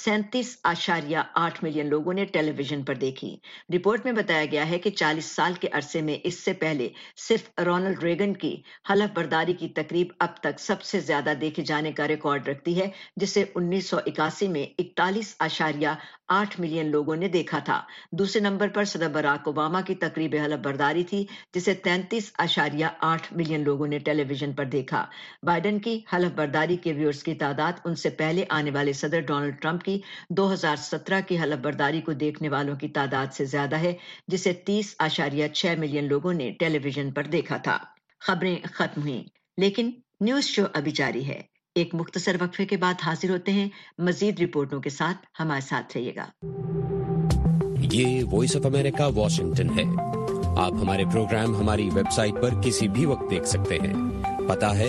[SPEAKER 2] 37.8 ملین لوگوں نے ٹیلی ویژن پر دیکھی۔ رپورٹ میں بتایا گیا ہے کہ 40 سال کے عرصے میں اس سے پہلے صرف رونلڈ ریگن کی حلف برداری کی تقریب اب تک سب سے زیادہ دیکھے جانے کا ریکارڈ رکھتی ہے، جسے 1981 میں 41.8 ملین لوگوں نے دیکھا تھا۔ دوسرے نمبر پر صدر براک اوباما کی تقریب حلف برداری تھی، جسے 33.8 ملین لوگوں نے ٹیلی ویژن پر دیکھا۔ بائیڈن کی حلف برداری کے ویورز کی تعداد ان سے پہلے آنے والے صدر ڈونلڈ ٹرمپ کی 2017 کی حلف برداری کو دیکھنے والوں کی تعداد سے زیادہ ہے، جسے 30.6 ملین لوگوں نے ٹیلی ویژن پر دیکھا تھا۔ خبریں ختم ہوئیں، لیکن نیوز شو ابھی جاری ہے۔ ایک مختصر وقفے کے بعد حاضر ہوتے ہیں مزید رپورٹوں کے ساتھ، ہمارے ساتھ رہیے گا۔
[SPEAKER 19] یہ وائس آف امریکہ واشنگٹن ہے۔ آپ ہمارے پروگرام ہماری ویب سائٹ پر کسی بھی وقت دیکھ سکتے ہیں۔ پتہ ہے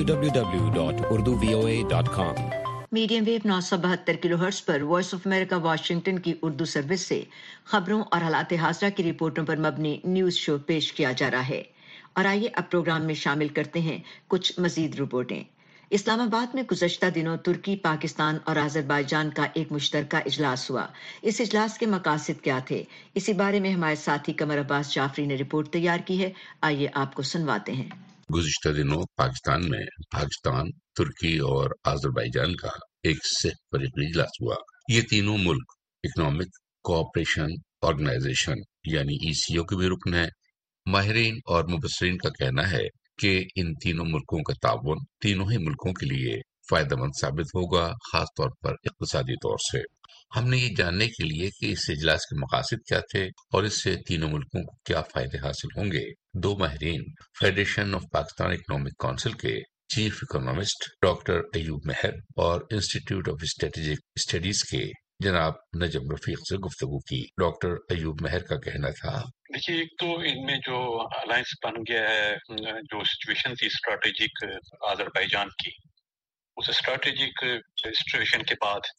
[SPEAKER 19] www.urduvoa.com۔
[SPEAKER 2] میڈیم ویو 972 کلو ہرٹز پر وائس آف امریکہ واشنگٹن کی اردو سروس سے خبروں اور حالات حاضرہ کی رپورٹوں پر مبنی نیوز شو پیش کیا جا رہا ہے۔ اور آئیے اب پروگرام میں شامل کرتے ہیں کچھ مزید رپورٹیں۔ اسلام آباد میں گزشتہ دنوں ترکی، پاکستان اور آذربائیجان کا ایک مشترکہ اجلاس ہوا۔ اس اجلاس کے مقاصد کیا تھے؟ اسی بارے میں ہمارے ساتھی قمر عباس جعفری نے رپورٹ تیار کی ہے، آئیے آپ کو سنواتے ہیں۔
[SPEAKER 20] گزشتہ دنوں پاکستان میں پاکستان، ترکی اور آذربائیجان کا ایک صحت فریقی اجلاس ہوا۔ یہ تینوں ملک اکنامک کوآپریشن آرگنائزیشن یعنی ECO کے بھی رکن ہیں۔ ماہرین اور مبصرین کا کہنا ہے کہ ان تینوں ملکوں کا تعاون تینوں ہی ملکوں کے لیے فائدہ مند ثابت ہوگا، خاص طور پر اقتصادی طور سے۔ ہم نے یہ جاننے کے لیے کہ اس اجلاس کے مقاصد کیا تھے اور اس سے تینوں ملکوں کو کیا فائدے حاصل ہوں گے، دو ماہرین federation of Pakistan economic council کے chief economist doctor Ayub Mehr اور انسٹیٹیوٹ آف اسٹریٹجک اسٹڈیز کے جناب نجم رفیق سے گفتگو کی۔ ڈاکٹر ایوب مہر کا کہنا تھا،
[SPEAKER 21] دیکھیے ایک تو ان میں جو الائنس بن گیا ہے، جو سچویشن تھی اسٹریٹجک آذربائیجان کی، اس اسٹریٹجک سچویشن کے بعد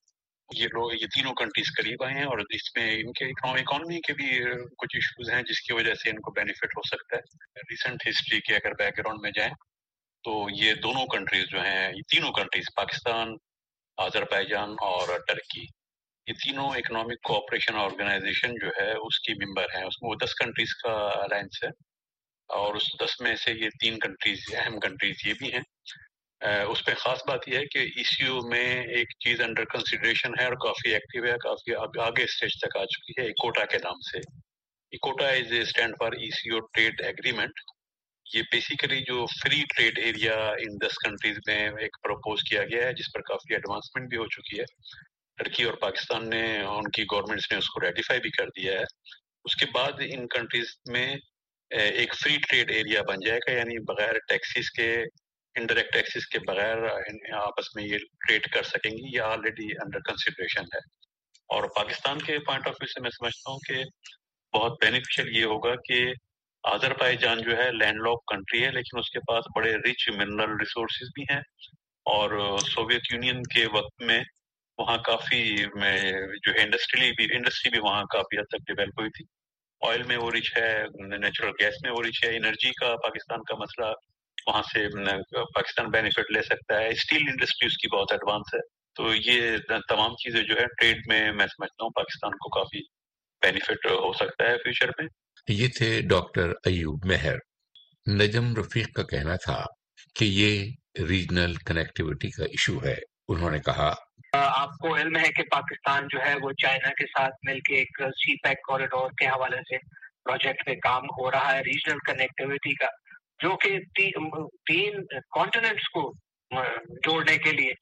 [SPEAKER 21] ये तीनों कंट्रीज करीब आए हैं और इसमें इनके इकोनॉमी के भी कुछ इश्यूज हैं जिसकी वजह से इनको बेनिफिट हो सकता है। रिसेंट हिस्ट्री के अगर बैकग्राउंड में जाएं तो ये दोनों कंट्रीज जो हैं, ये तीनों कंट्रीज पाकिस्तान, अजरबैजान और टर्की, ये तीनों इकोनॉमिक कोऑपरेशन ऑर्गेनाइजेशन जो है उसकी मेंबर हैं। उसमें वो 10 कंट्रीज का अलायंस है और उस 10 में से ये 3 कंट्रीज अहम कंट्रीज ये भी हैं। उसमें खास बात यह है कि ईसीयू में एक चीज अंडर कंसिडरेशन है और काफी एक्टिव है, काफी आगे स्टेज तक आ चुकी है, इकोटा के नाम से। ECOTA is a stand for ECO trade agreement. ये बेसिकली जो free trade area in 10 countries में एक प्रपोज किया गया है जिस पर काफी एडवांसमेंट भी हो चुकी है। टर्की और पाकिस्तान ने, उनकी गवर्नमेंट्स ने उसको रेटिफाई भी कर दिया है। उसके बाद इन कंट्रीज में एक फ्री ट्रेड एरिया बन जाएगा, यानी बगैर टैक्सेस के, इनडायरेक्ट टैक्सेस के बगैर आपस में ये ट्रेड कर सकेंगी। ये ऑलरेडी अंडर कंसिडरेशन है। और पाकिस्तान के पॉइंट ऑफ व्यू से मैं समझता हूँ कि बहुत बेनिफिशियल ये होगा कि अजरबैजान जो है लैंडलॉक कंट्री है, लेकिन उसके पास बड़े रिच मिनरल रिसोर्सेज भी हैं और सोवियत यूनियन के वक्त में वहाँ काफी जो है इंडस्ट्री भी वहाँ काफी हद तक डेवलप हुई थी। ऑयल में वो रिच है, नेचुरल गैस में वो रिच है, एनर्जी का पाकिस्तान का मसला, वहाँ से पाकिस्तान बेनिफिट ले सकता है। स्टील इंडस्ट्री उसकी बहुत एडवांस है। तो ये तमाम चीजें जो है ट्रेड में मैं समझता हूँ पाकिस्तान को काफी बेनिफिट हो सकता है फ्यूचर में।
[SPEAKER 20] ये थे डॉक्टर अयूब मेहर। नजम रफीक का कहना था कि ये रीजनल कनेक्टिविटी का इशू है। उन्होंने कहा,
[SPEAKER 1] आपको इल्म है कि पाकिस्तान जो है वो चाइना के साथ मिलकर एक सी पैक कॉरिडोर के हवाले से प्रोजेक्ट पे काम हो रहा है रीजनल कनेक्टिविटी का, जो कि तीन कॉन्टिनेंट्स को जोड़ने के लिए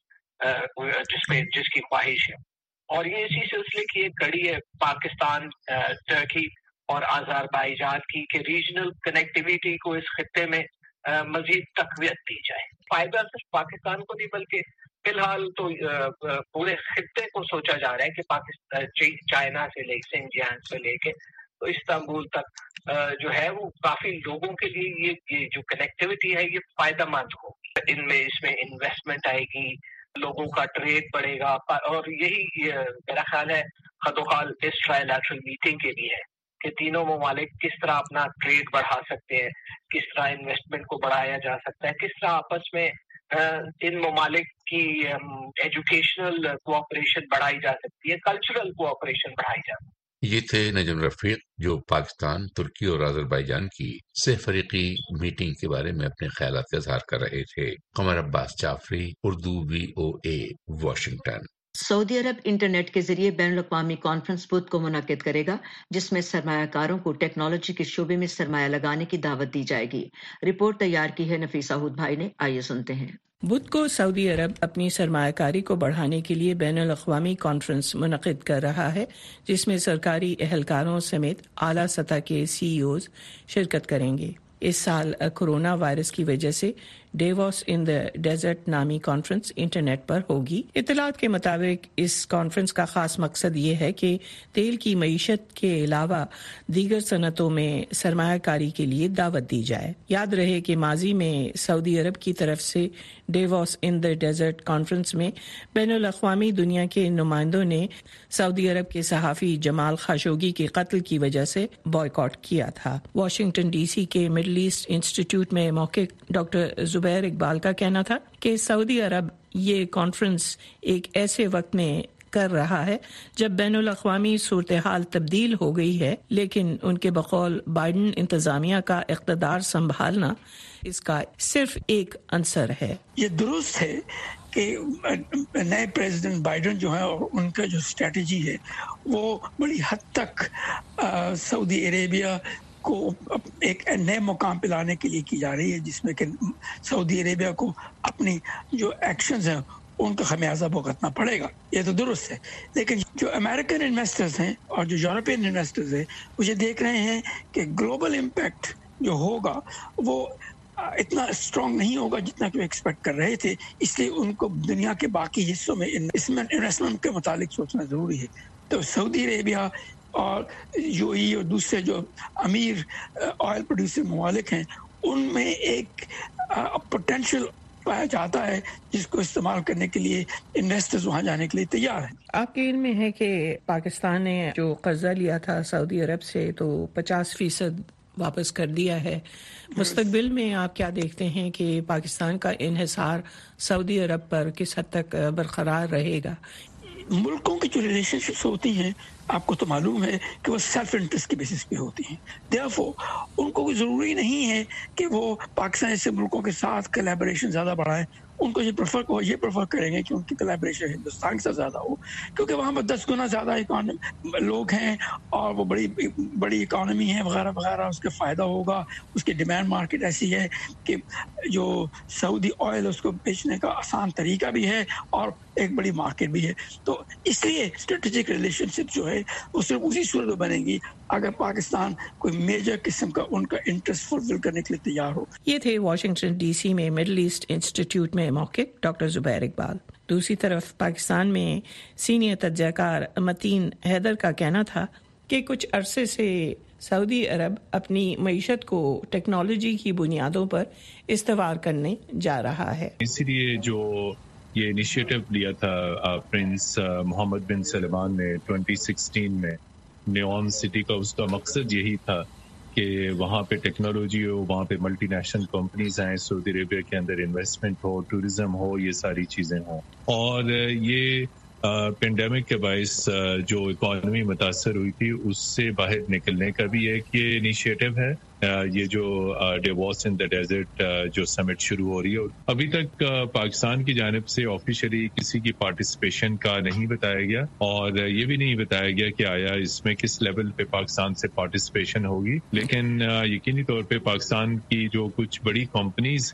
[SPEAKER 1] जिसकी ख्वाहिश है। और ये इसी सिलसिले की एक कड़ी है पाकिस्तान, टर्की और अज़रबैजान की कि रीजनल कनेक्टिविटी को इस खित्ते में मजीद तक़वियत दी जाए। फायदा सिर्फ पाकिस्तान को नहीं बल्कि फिलहाल तो पूरे खित्ते को सोचा जा रहा है कि पाकिस्तान, चाइना से लेके सिंजियांग से लेके तो इस्तांबुल तक जो है वो काफी लोगों के लिए ये जो कनेक्टिविटी है ये फायदेमंद होगी। इसमें इन्वेस्टमेंट आएगी, लोगों का ट्रेड बढ़ेगा और यही मेरा ख्याल है खदोखाल इस ट्राइलैटरल मीटिंग के लिए है कि तीनों ममालिक किस तरह अपना ट्रेड बढ़ा सकते हैं, किस तरह इन्वेस्टमेंट को बढ़ाया जा सकता है, किस तरह आपस में इन ममालिक की एजुकेशनल कोऑपरेशन बढ़ाई जा सकती है, कल्चरल कोऑपरेशन बढ़ाई जा सकती है।
[SPEAKER 20] ये थे नजम रफीक जो पाकिस्तान, तुर्की और अजरबैजान की सहफरीकी मीटिंग के बारे में अपने ख्यालात का इज़हार कर रहे थे। Qamar Abbas Jafri, Urdu VOA, Washington.
[SPEAKER 2] Saudi Arab internet के जरिए बैनुल-अक़वामी कॉन्फ्रेंस बुध को मुनक्किद करेगा जिसमें सरमायाकारों को टेक्नोलॉजी के शोबे में सरमाया लगाने की दावत दी जाएगी। रिपोर्ट तैयार की है नफीसा हुद भाई ने, आइए सुनते हैं।
[SPEAKER 22] बुध को सऊदी अरब अपनी सरमायाकारी को बढ़ाने के लिए बैनुल-अक़वामी कॉन्फ्रेंस मुनक्किद कर रहा है जिसमें सरकारी एहलकारों समेत आला सतह के CEOs शिरकत करेंगे। इस साल कोरोना वायरस की वजह से डेवोस इन द डेजर्ट नामी कॉन्फ्रेंस इंटरनेट पर होगी। इत्तलात के मुताबिक इस कॉन्फ्रेंस का खास मकसद ये है कि तेल की मईशत के अलावा दीगर सनतों में सरमायाकारी के लिए दावत दी जाए। याद रहे कि माजी में सऊदी अरब की तरफ से Davos in the desert conference में बैनुल-अक़वामी दुनिया के नुमाइंदों ने सऊदी अरब के सहाफ़ी जमाल खशोगी के कत्ल की वजह से बॉयकॉट किया था। वाशिंगटन DC के मिडल ईस्ट इंस्टीट्यूट में मौके डॉक्टर जुबैर इकबाल का कहना था कि सऊदी अरब ये कॉन्फ्रेंस एक ऐसे वक्त में कर रहा है जब बैनुल-अक़वामी सूरत हाल तब्दील हो गई है, लेकिन उनके बकौल बाइडन इंतजामिया का इक़्तिदार संभालना इसका सिर्फ एक अंसर है।
[SPEAKER 23] ये दुरुस्त है कि नए प्रेसिडेंट बाइडन जो है और उनका जो स्ट्रेटजी है वो बड़ी हद तक सऊदी अरेबिया को एक नए मुकाम पे लाने के लिए की जा रही है, जिसमें कि सऊदी अरेबिया को अपनी जो एक्शंस हैं उनका खमियाजा भुगतना पड़ेगा। ये तो दुरुस्त है, लेकिन जो अमेरिकन इन्वेस्टर्स हैं और जो यूरोपियन इन्वेस्टर्स हैं वो ये देख रहे हैं कि ग्लोबल इम्पैक्ट जो होगा वो इतना स्ट्रॉन्ग नहीं होगा जितना कि वो एक्सपेक्ट कर रहे थे, इसलिए उनको दुनिया के बाकी हिस्सों में इन्वेस्टमेंट के मुतालिक सोचना ज़रूरी है। तो सऊदी अरेबिया और UAE और दूसरे जो अमीर ऑयल प्रोड्यूसर ममालिक हैं उनमें एक पोटेंशियल पाया जाता है जिसको इस्तेमाल करने के लिए इन्वेस्टर्स वहाँ जाने के लिए तैयार हैं।
[SPEAKER 22] आपके इल्म में है कि पाकिस्तान ने जो कर्जा लिया था सऊदी अरब से तो 50% वापस कर दिया है। मुस्तकबिल में आप क्या देखते हैं कि पाकिस्तान का इन्हिसार सऊदी अरब पर किस हद तक बरकरार रहेगा?
[SPEAKER 23] मुल्कों की जो रिलेशनशिप्स होती हैं आपको तो मालूम है कि वो सेल्फ इंटरेस्ट की बेसिस पे होती हैं। देयरफॉर उनको कोई ज़रूरी नहीं है कि वो पाकिस्तान जैसे मुल्कों के साथ कोलैबोरेशन ज़्यादा बढ़ाएं। उनको ये प्रेफर करेंगे कि उनकी कोलैबोरेशन हिंदुस्तान के साथ ज़्यादा हो, क्योंकि वहाँ पर 10 गुना ज़्यादा लोग हैं और वो बड़ी इकॉनमी है वगैरह वगैरह, उसका फ़ायदा होगा। उसकी डिमांड मार्केट ऐसी है कि जो सऊदी ऑयल उसको बेचने का आसान तरीका भी है और एक बड़ी मार्केट भी है। तो इसलिए स्ट्रेटेजिक रिलेशनशिप जो है वो सिर्फ उसी सूरत में बनेगी अगर पाकिस्तान कोई मेजर किस्म का उनका इंटरेस्ट फुलफिल करने के लिए तैयार हो।
[SPEAKER 22] ये थे वाशिंगटन डीसी में मिडल ईस्ट इंस्टीट्यूट में मौके डॉक्टर जुबैर इकबाल। दूसरी तरफ पाकिस्तान में सीनियर तज्ज़ाकार मतीन हैदर का कहना था कि कुछ अरसे से सऊदी अरब अपनी मईशत को टेक्नोलॉजी की बुनियादों पर इस्तेमाल करने जा रहा है।
[SPEAKER 4] इसलिए जो ये इनिशिएटिव लिया था प्रिंस मोहम्मद बिन सलमान ने 2016 में नेओम सिटी का, उसका मकसद यही था कि वहाँ पे टेक्नोलॉजी हो, वहाँ पे मल्टी नेशनल कंपनीज आए, सऊदी अरेबिया के अंदर इन्वेस्टमेंट हो, टूरिज्म हो, ये सारी चीज़ें हों। और ये पेंडेमिक के बायस जो इकॉनमी मुतासर हुई थी उससे बाहर निकलने का भी एक ये इनिशिएटिव है। ये जो डेवोस इन द डेजर्ट जो समिट शुरू हो रही है, अभी तक पाकिस्तान की जानिब से ऑफिशियली किसी की पार्टिसिपेशन का नहीं बताया गया और ये भी नहीं बताया गया कि आया इसमें किस लेवल पे पाकिस्तान से पार्टिसिपेशन होगी। लेकिन यकीनी तौर पे पाकिस्तान की जो कुछ बड़ी कंपनीज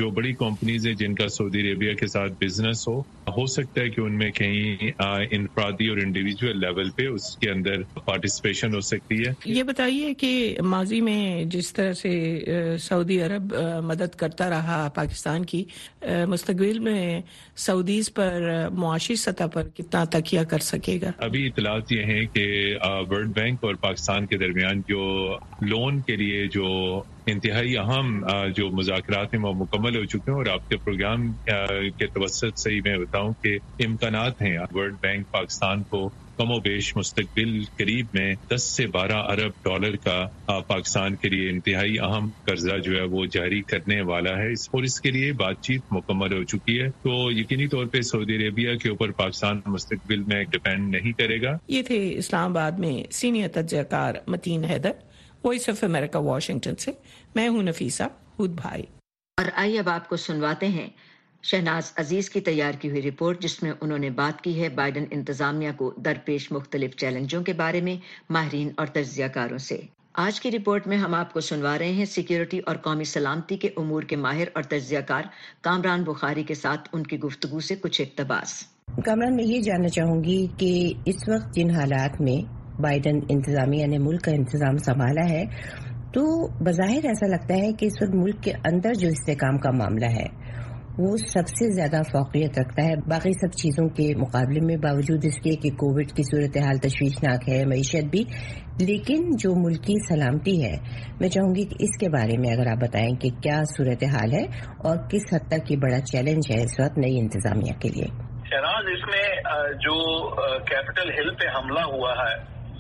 [SPEAKER 4] हैं जिनका सऊदी अरेबिया के साथ बिजनेस हो सकता है कि उनमें कहीं इनफरादी और इंडिविजुअल लेवल पे उसके अंदर पार्टिसिपेशन हो सकती है।
[SPEAKER 22] ये बताइए कि माजी में जिस तरह से सऊदी अरब मदद करता रहा पाकिस्तान की, मुस्तकबिल में सऊदीज पर मुआशी सतह पर कितना तकिया कर सकेगा?
[SPEAKER 4] अभी इतलात ये हैं कि वर्ल्ड बैंक और पाकिस्तान के दरमियान जो लोन के लिए जो इंतहाई अहम जो मुज़ाकरात हैं वो मुकम्मल हो चुके हैं और आपके प्रोग्राम के तवस्सुत से ही मैं बताऊं कि इम्कानात हैं वर्ल्ड बैंक पाकिस्तान को कमो बेश मुस्तकबिल करीब में 10 से 12 अरब डॉलर का पाकिस्तान के लिए इंतहाई अहम कर्जा जो है वो जारी करने वाला है और इसके लिए बातचीत मुकम्मल हो चुकी है। तो यकीनी तौर पे सऊदी अरेबिया के ऊपर पाकिस्तान मुस्तकबिल में डिपेंड नहीं करेगा।
[SPEAKER 22] ये थे इस्लामाबाद में सीनियर तज्ज़ाकार Mateen Haider, voice of America Washington से। मैं हूं नफीसा हुद भाई।
[SPEAKER 2] और आइए अब आपको सुनवाते हैं शहनाज अजीज की तैयार की हुई रिपोर्ट, जिसमें उन्होंने बात की है बाइडन इंतजामिया को दरपेश मुख्तलिफ चैलेंजों के बारे में माहिरीन और तज्ज़ियाकारों से। आज की रिपोर्ट में हम आपको सुनवा रहे हैं सिक्योरिटी और कौमी सलामती के उमूर के माहिर और तज्ज़ियाकार कामरान बुखारी के साथ उनकी गुफ्तगू से कुछ इक़्तिबास।
[SPEAKER 5] कामरान, मैं ये जानना चाहूंगी कि इस वक्त जिन हालात में बाइडन इंतजामिया ने मुल्क का इंतजाम संभाला है, तो बज़ाहिर ऐसा लगता है कि इस वक्त मुल्क के अंदर जो इस्तेकाम का मामला है वो सबसे ज्यादा फौकियत रखता है बाकी सब चीजों के मुकाबले में, बावजूद इसके कि कोविड की सूरत हाल तशवीशनाक है, मईशत भी। लेकिन जो मुल्क की सलामती है, मैं चाहूंगी कि इसके बारे में अगर आप बताएं कि क्या सूरत हाल है और किस हद तक ये बड़ा चैलेंज है इस वक्त नई इंतजामिया के लिए।
[SPEAKER 7] शहनाज, इसमें जो कैपिटल हिल पे हमला हुआ है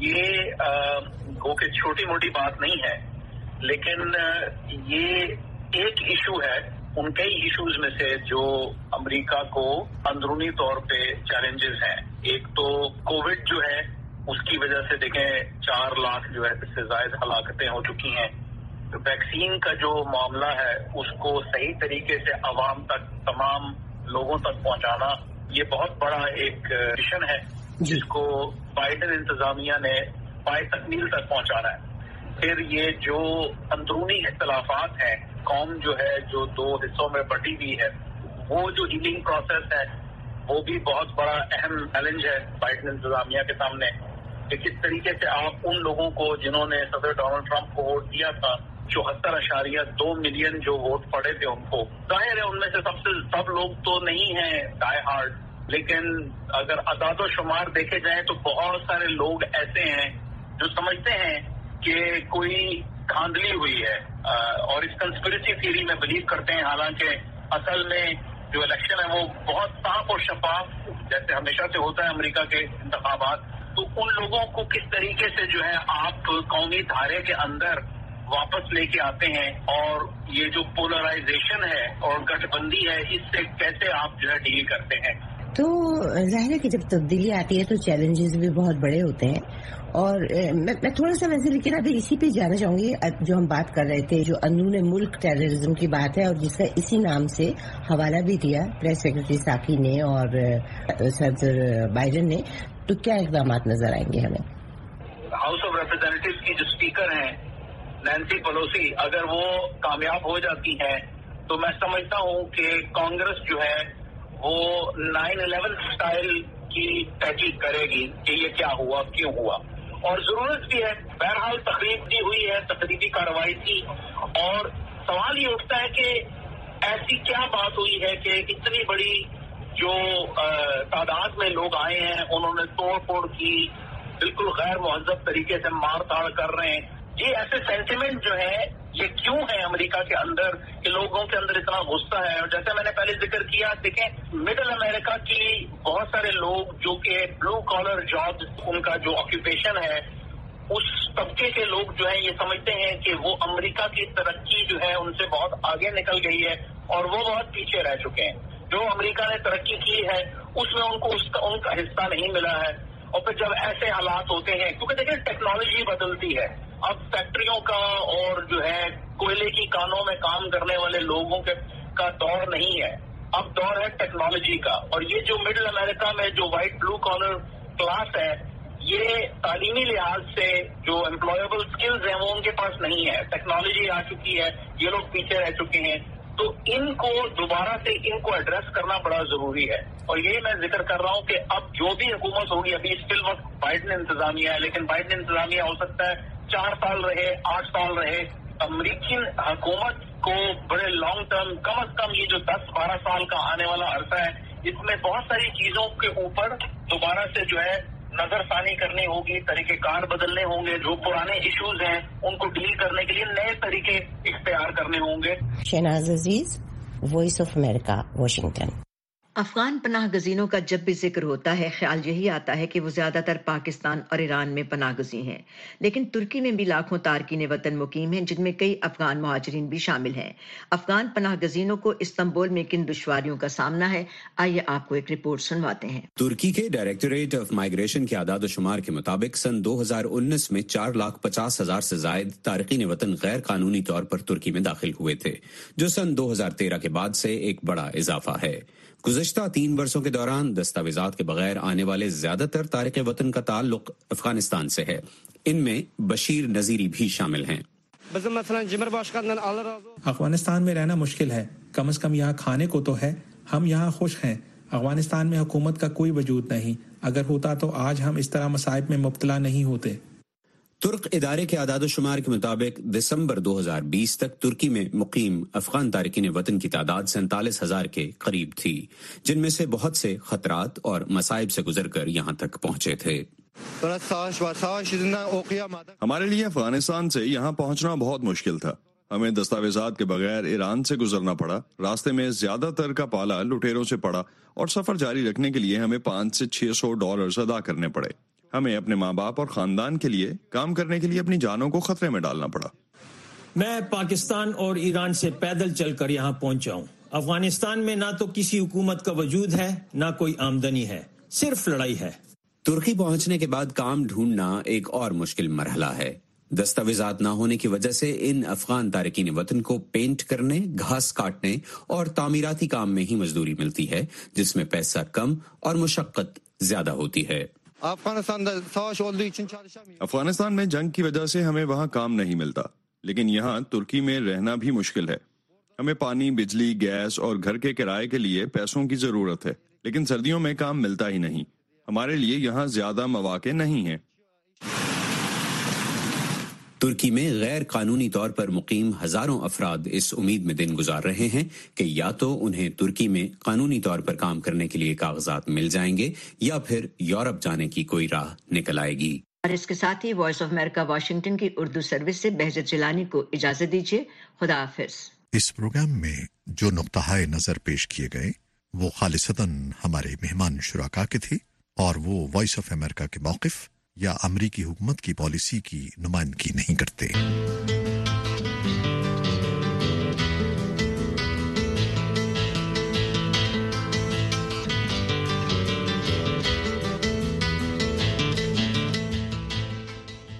[SPEAKER 7] ये वो कि छोटी मोटी बात नहीं है, लेकिन ये एक इशू है उन कई इश्यूज में से जो अमेरिका को अंदरूनी तौर पे चैलेंजेस हैं। एक तो कोविड जो है उसकी वजह से देखें 4 लाख जो है इससे ज्यादा हलाकतें हो चुकी हैं। तो वैक्सीन का जो मामला है उसको सही तरीके से अवाम तक, तमाम लोगों तक पहुंचाना, ये बहुत बड़ा एक मिशन है जिसको बाइडन इंतजामिया ने पाए तकमील तक पहुंचाना है। फिर ये जो अंदरूनी इख्तलाफात हैं, कौम जो है जो 2 हिस्सों में बटी हुई है, वो जो हीलिंग प्रोसेस है वो भी बहुत बड़ा अहम चैलेंज है बाइडन इंतजामिया के सामने कि किस तरीके से आप उन लोगों को जिन्होंने सदर डोनाल्ड ट्रंप को वोट दिया था, 74.2 मिलियन जो वोट पड़े थे उनको, जाहिर है उनमें से सब लोग तो नहीं हैं डाई हार्ड, लेकिन अगर अदाद शुमार देखे जाए तो बहुत सारे लोग ऐसे हैं जो समझते हैं कि कोई धांधली हुई है और इस कंस्पिरेसी थ्योरी में बिलीव करते हैं। हालांकि اصل میں جو الیکشن ہے وہ بہت صاف اور شفاف جیسے ہمیشہ سے ہوتا ہے امریکہ کے انتخابات، تو ان لوگوں کو کس طریقے سے جو ہے آپ قومی دھارے کے اندر واپس لے کے آتے ہیں، اور یہ جو پولرائزیشن ہے اور گٹھ بندی ہے اس سے کیسے آپ جو ہے ڈیل کرتے ہیں.
[SPEAKER 5] تو ظاہر ہے کہ جب تبدیلی آتی ہے تو چیلنجز بھی بہت بڑے ہوتے ہیں، اور میں تھوڑا سا ویسے لیکن ابھی اسی پہ جانا چاہوں گی جو ہم بات کر رہے تھے، جو اندرون ملک ٹیررزم کی بات ہے، اور جس کا اسی نام سے حوالہ بھی دیا پریس سیکرٹری ساکی نے اور صدر بائیڈن نے، تو کیا اقدامات نظر آئیں گے ہمیں؟
[SPEAKER 7] ہاؤس آف ریپرزینٹیوز کی جو اسپیکر ہیں نینسی پیلوسی، اگر وہ کامیاب ہو جاتی ہیں تو میں سمجھتا ہوں کہ کانگریس جو ہے وہ 9/11 سٹائل کی تحقیق کرے گی کہ یہ کیا ہوا، کیوں ہوا، اور ضرورت بھی ہے. بہرحال تقریب بھی ہوئی ہے، تقریبی کارروائی تھی، اور سوال یہ اٹھتا ہے کہ ایسی کیا بات ہوئی ہے کہ اتنی بڑی جو تعداد میں لوگ آئے ہیں انہوں نے توڑ پھوڑ کی، بالکل غیر مہذب طریقے سے مار تاڑ کر رہے ہیں. یہ ایسے سینٹیمنٹ جو ہے یہ کیوں ہے امریکہ کے اندر کہ لوگوں کے اندر اتنا غصہ ہے؟ اور جیسے میں نے پہلے ذکر کیا، دیکھیں مڈل امریکہ کی بہت سارے لوگ جو کہ بلو کالر جاب ان کا جو آکوپیشن ہے، اس طبقے کے لوگ جو ہیں یہ سمجھتے ہیں کہ وہ امریکہ کی ترقی جو ہے ان سے بہت آگے نکل گئی ہے اور وہ بہت پیچھے رہ چکے ہیں. جو امریکہ نے ترقی کی ہے اس میں ان کو ان کا حصہ نہیں ملا ہے. اور پھر جب ایسے حالات ہوتے ہیں، کیونکہ دیکھیں ٹیکنالوجی بدلتی ہے، اب فیکٹریوں کا اور جو ہے کوئلے کی کانوں میں کام کرنے والے لوگوں کا دور نہیں ہے، اب دور ہے ٹیکنالوجی کا. اور یہ جو مڈل امریکہ میں جو وائٹ بلو کالر کلاس ہے، یہ تعلیمی لحاظ سے جو امپلائیبل سکلز ہیں وہ ان کے پاس نہیں ہے. ٹیکنالوجی آ چکی ہے، یہ لوگ پیچھے رہ چکے ہیں، تو ان کو دوبارہ سے ان کو ایڈریس کرنا بڑا ضروری ہے. اور یہ میں ذکر کر رہا ہوں کہ اب جو بھی حکومت ہوگی، ابھی فی الوقت بائیڈن انتظامیہ ہے، لیکن بائیڈن انتظامیہ ہو سکتا ہے 4 سال رہے، 8 سال رہے. امریکی حکومت کو بڑے لانگ ٹرم، کم از کم یہ جو 10-12 سال کا آنے والا عرصہ ہے، اس میں بہت ساری چیزوں کے اوپر دوبارہ سے جو ہے نظر ثانی کرنی ہوگی، طریقہ کار بدلنے ہوں گے، جو پرانے ایشوز ہیں ان کو ڈیل کرنے کے لیے نئے طریقے اختیار کرنے ہوں گے.
[SPEAKER 5] Shahnaz Aziz, Voice of America, Washington.
[SPEAKER 2] Afghan پناہ گزینوں کا جب بھی ذکر ہوتا ہے خیال یہی آتا ہے کہ وہ زیادہ تر پاکستان اور ایران میں پناہ گزین ہیں، لیکن ترکی میں بھی لاکھوں تارکین وطن مقیم ہیں جن میں کئی افغان مہاجرین بھی شامل ہیں. افغان پناہ گزینوں کو استنبول میں کن دشواریوں کا سامنا ہے، آئیے آپ کو ایک رپورٹ سنواتے ہیں.
[SPEAKER 19] ترکی کے ڈائریکٹوریٹ آف مائیگریشن کے اعداد و شمار کے مطابق سن 2019 میں 4,50,000 سے زائد تارکین وطن غیر قانونی طور پر ترکی میں داخل ہوئے تھے، جو سن 2013 کے بعد سے ایک بڑا اضافہ ہے. گزشتہ 3 برسوں کے دوران دستاویزات کے بغیر آنے والے زیادہ تر تارکین وطن کا تعلق افغانستان سے ہے. ان میں بشیر نذیری بھی شامل ہیں.
[SPEAKER 6] افغانستان میں رہنا مشکل ہے، کم از کم یہاں کھانے کو تو ہے. ہم یہاں خوش ہیں. افغانستان میں حکومت کا کوئی وجود نہیں. اگر ہوتا تو آج ہم اس طرح مصائب میں مبتلا نہیں ہوتے.
[SPEAKER 19] ترک ادارے کے اعداد و شمار کے مطابق دسمبر 2020 تک ترکی میں مقیم افغان تارکین وطن کی تعداد 47,000 کے قریب تھی، جن میں سے بہت سے خطرات اور مصائب سے گزر کر یہاں تک پہنچے تھے.
[SPEAKER 8] ہمارے لیے افغانستان سے یہاں پہنچنا بہت مشکل تھا. ہمیں دستاویزات کے بغیر ایران سے گزرنا پڑا. راستے میں زیادہ تر کا پالا لٹیروں سے پڑا اور سفر جاری رکھنے کے لیے ہمیں $500 سے $600 ادا کرنے پڑے. ہمیں اپنے ماں باپ اور خاندان کے لیے کام کرنے کے لیے اپنی جانوں کو خطرے میں ڈالنا پڑا.
[SPEAKER 10] میں پاکستان اور ایران سے پیدل چل کر یہاں پہنچا ہوں. افغانستان میں نہ تو کسی حکومت کا وجود ہے، نہ کوئی آمدنی ہے، صرف لڑائی ہے.
[SPEAKER 19] ترکی پہنچنے کے بعد کام ڈھونڈنا ایک اور مشکل مرحلہ ہے. دستاویزات نہ ہونے کی وجہ سے ان افغان تارکین وطن کو پینٹ کرنے، گھاس کاٹنے اور تعمیراتی کام میں ہی مزدوری ملتی ہے، جس میں پیسہ کم اور مشقت زیادہ ہوتی ہے.
[SPEAKER 8] افغانستان میں جنگ کی وجہ سے ہمیں وہاں کام نہیں ملتا، لیکن یہاں ترکی میں رہنا بھی مشکل ہے. ہمیں پانی، بجلی، گیس اور گھر کے کرائے کے لیے پیسوں کی ضرورت ہے، لیکن سردیوں میں کام ملتا ہی نہیں. ہمارے لیے یہاں زیادہ مواقع نہیں ہیں.
[SPEAKER 19] ترکی میں غیر قانونی طور پر مقیم ہزاروں افراد اس امید میں دن گزار رہے ہیں کہ یا تو انہیں ترکی میں قانونی طور پر کام کرنے کے لیے کاغذات مل جائیں گے یا پھر یورپ جانے کی کوئی راہ نکل آئے گی.
[SPEAKER 2] اور اس کے ساتھ ہی وائس آف امریکہ واشنگٹن کی اردو سروس سے بہجت جیلانی کو اجازت دیجیے. خدا حافظ.
[SPEAKER 11] اس پروگرام میں جو نقطہ نظر پیش کیے گئے وہ خالصتاً ہمارے مہمان شرکاء کے تھے اور وہ وائس آف امریکہ کے موقف یا امریکی حکومت کی پالیسی کی نمائندگی نہیں کرتے۔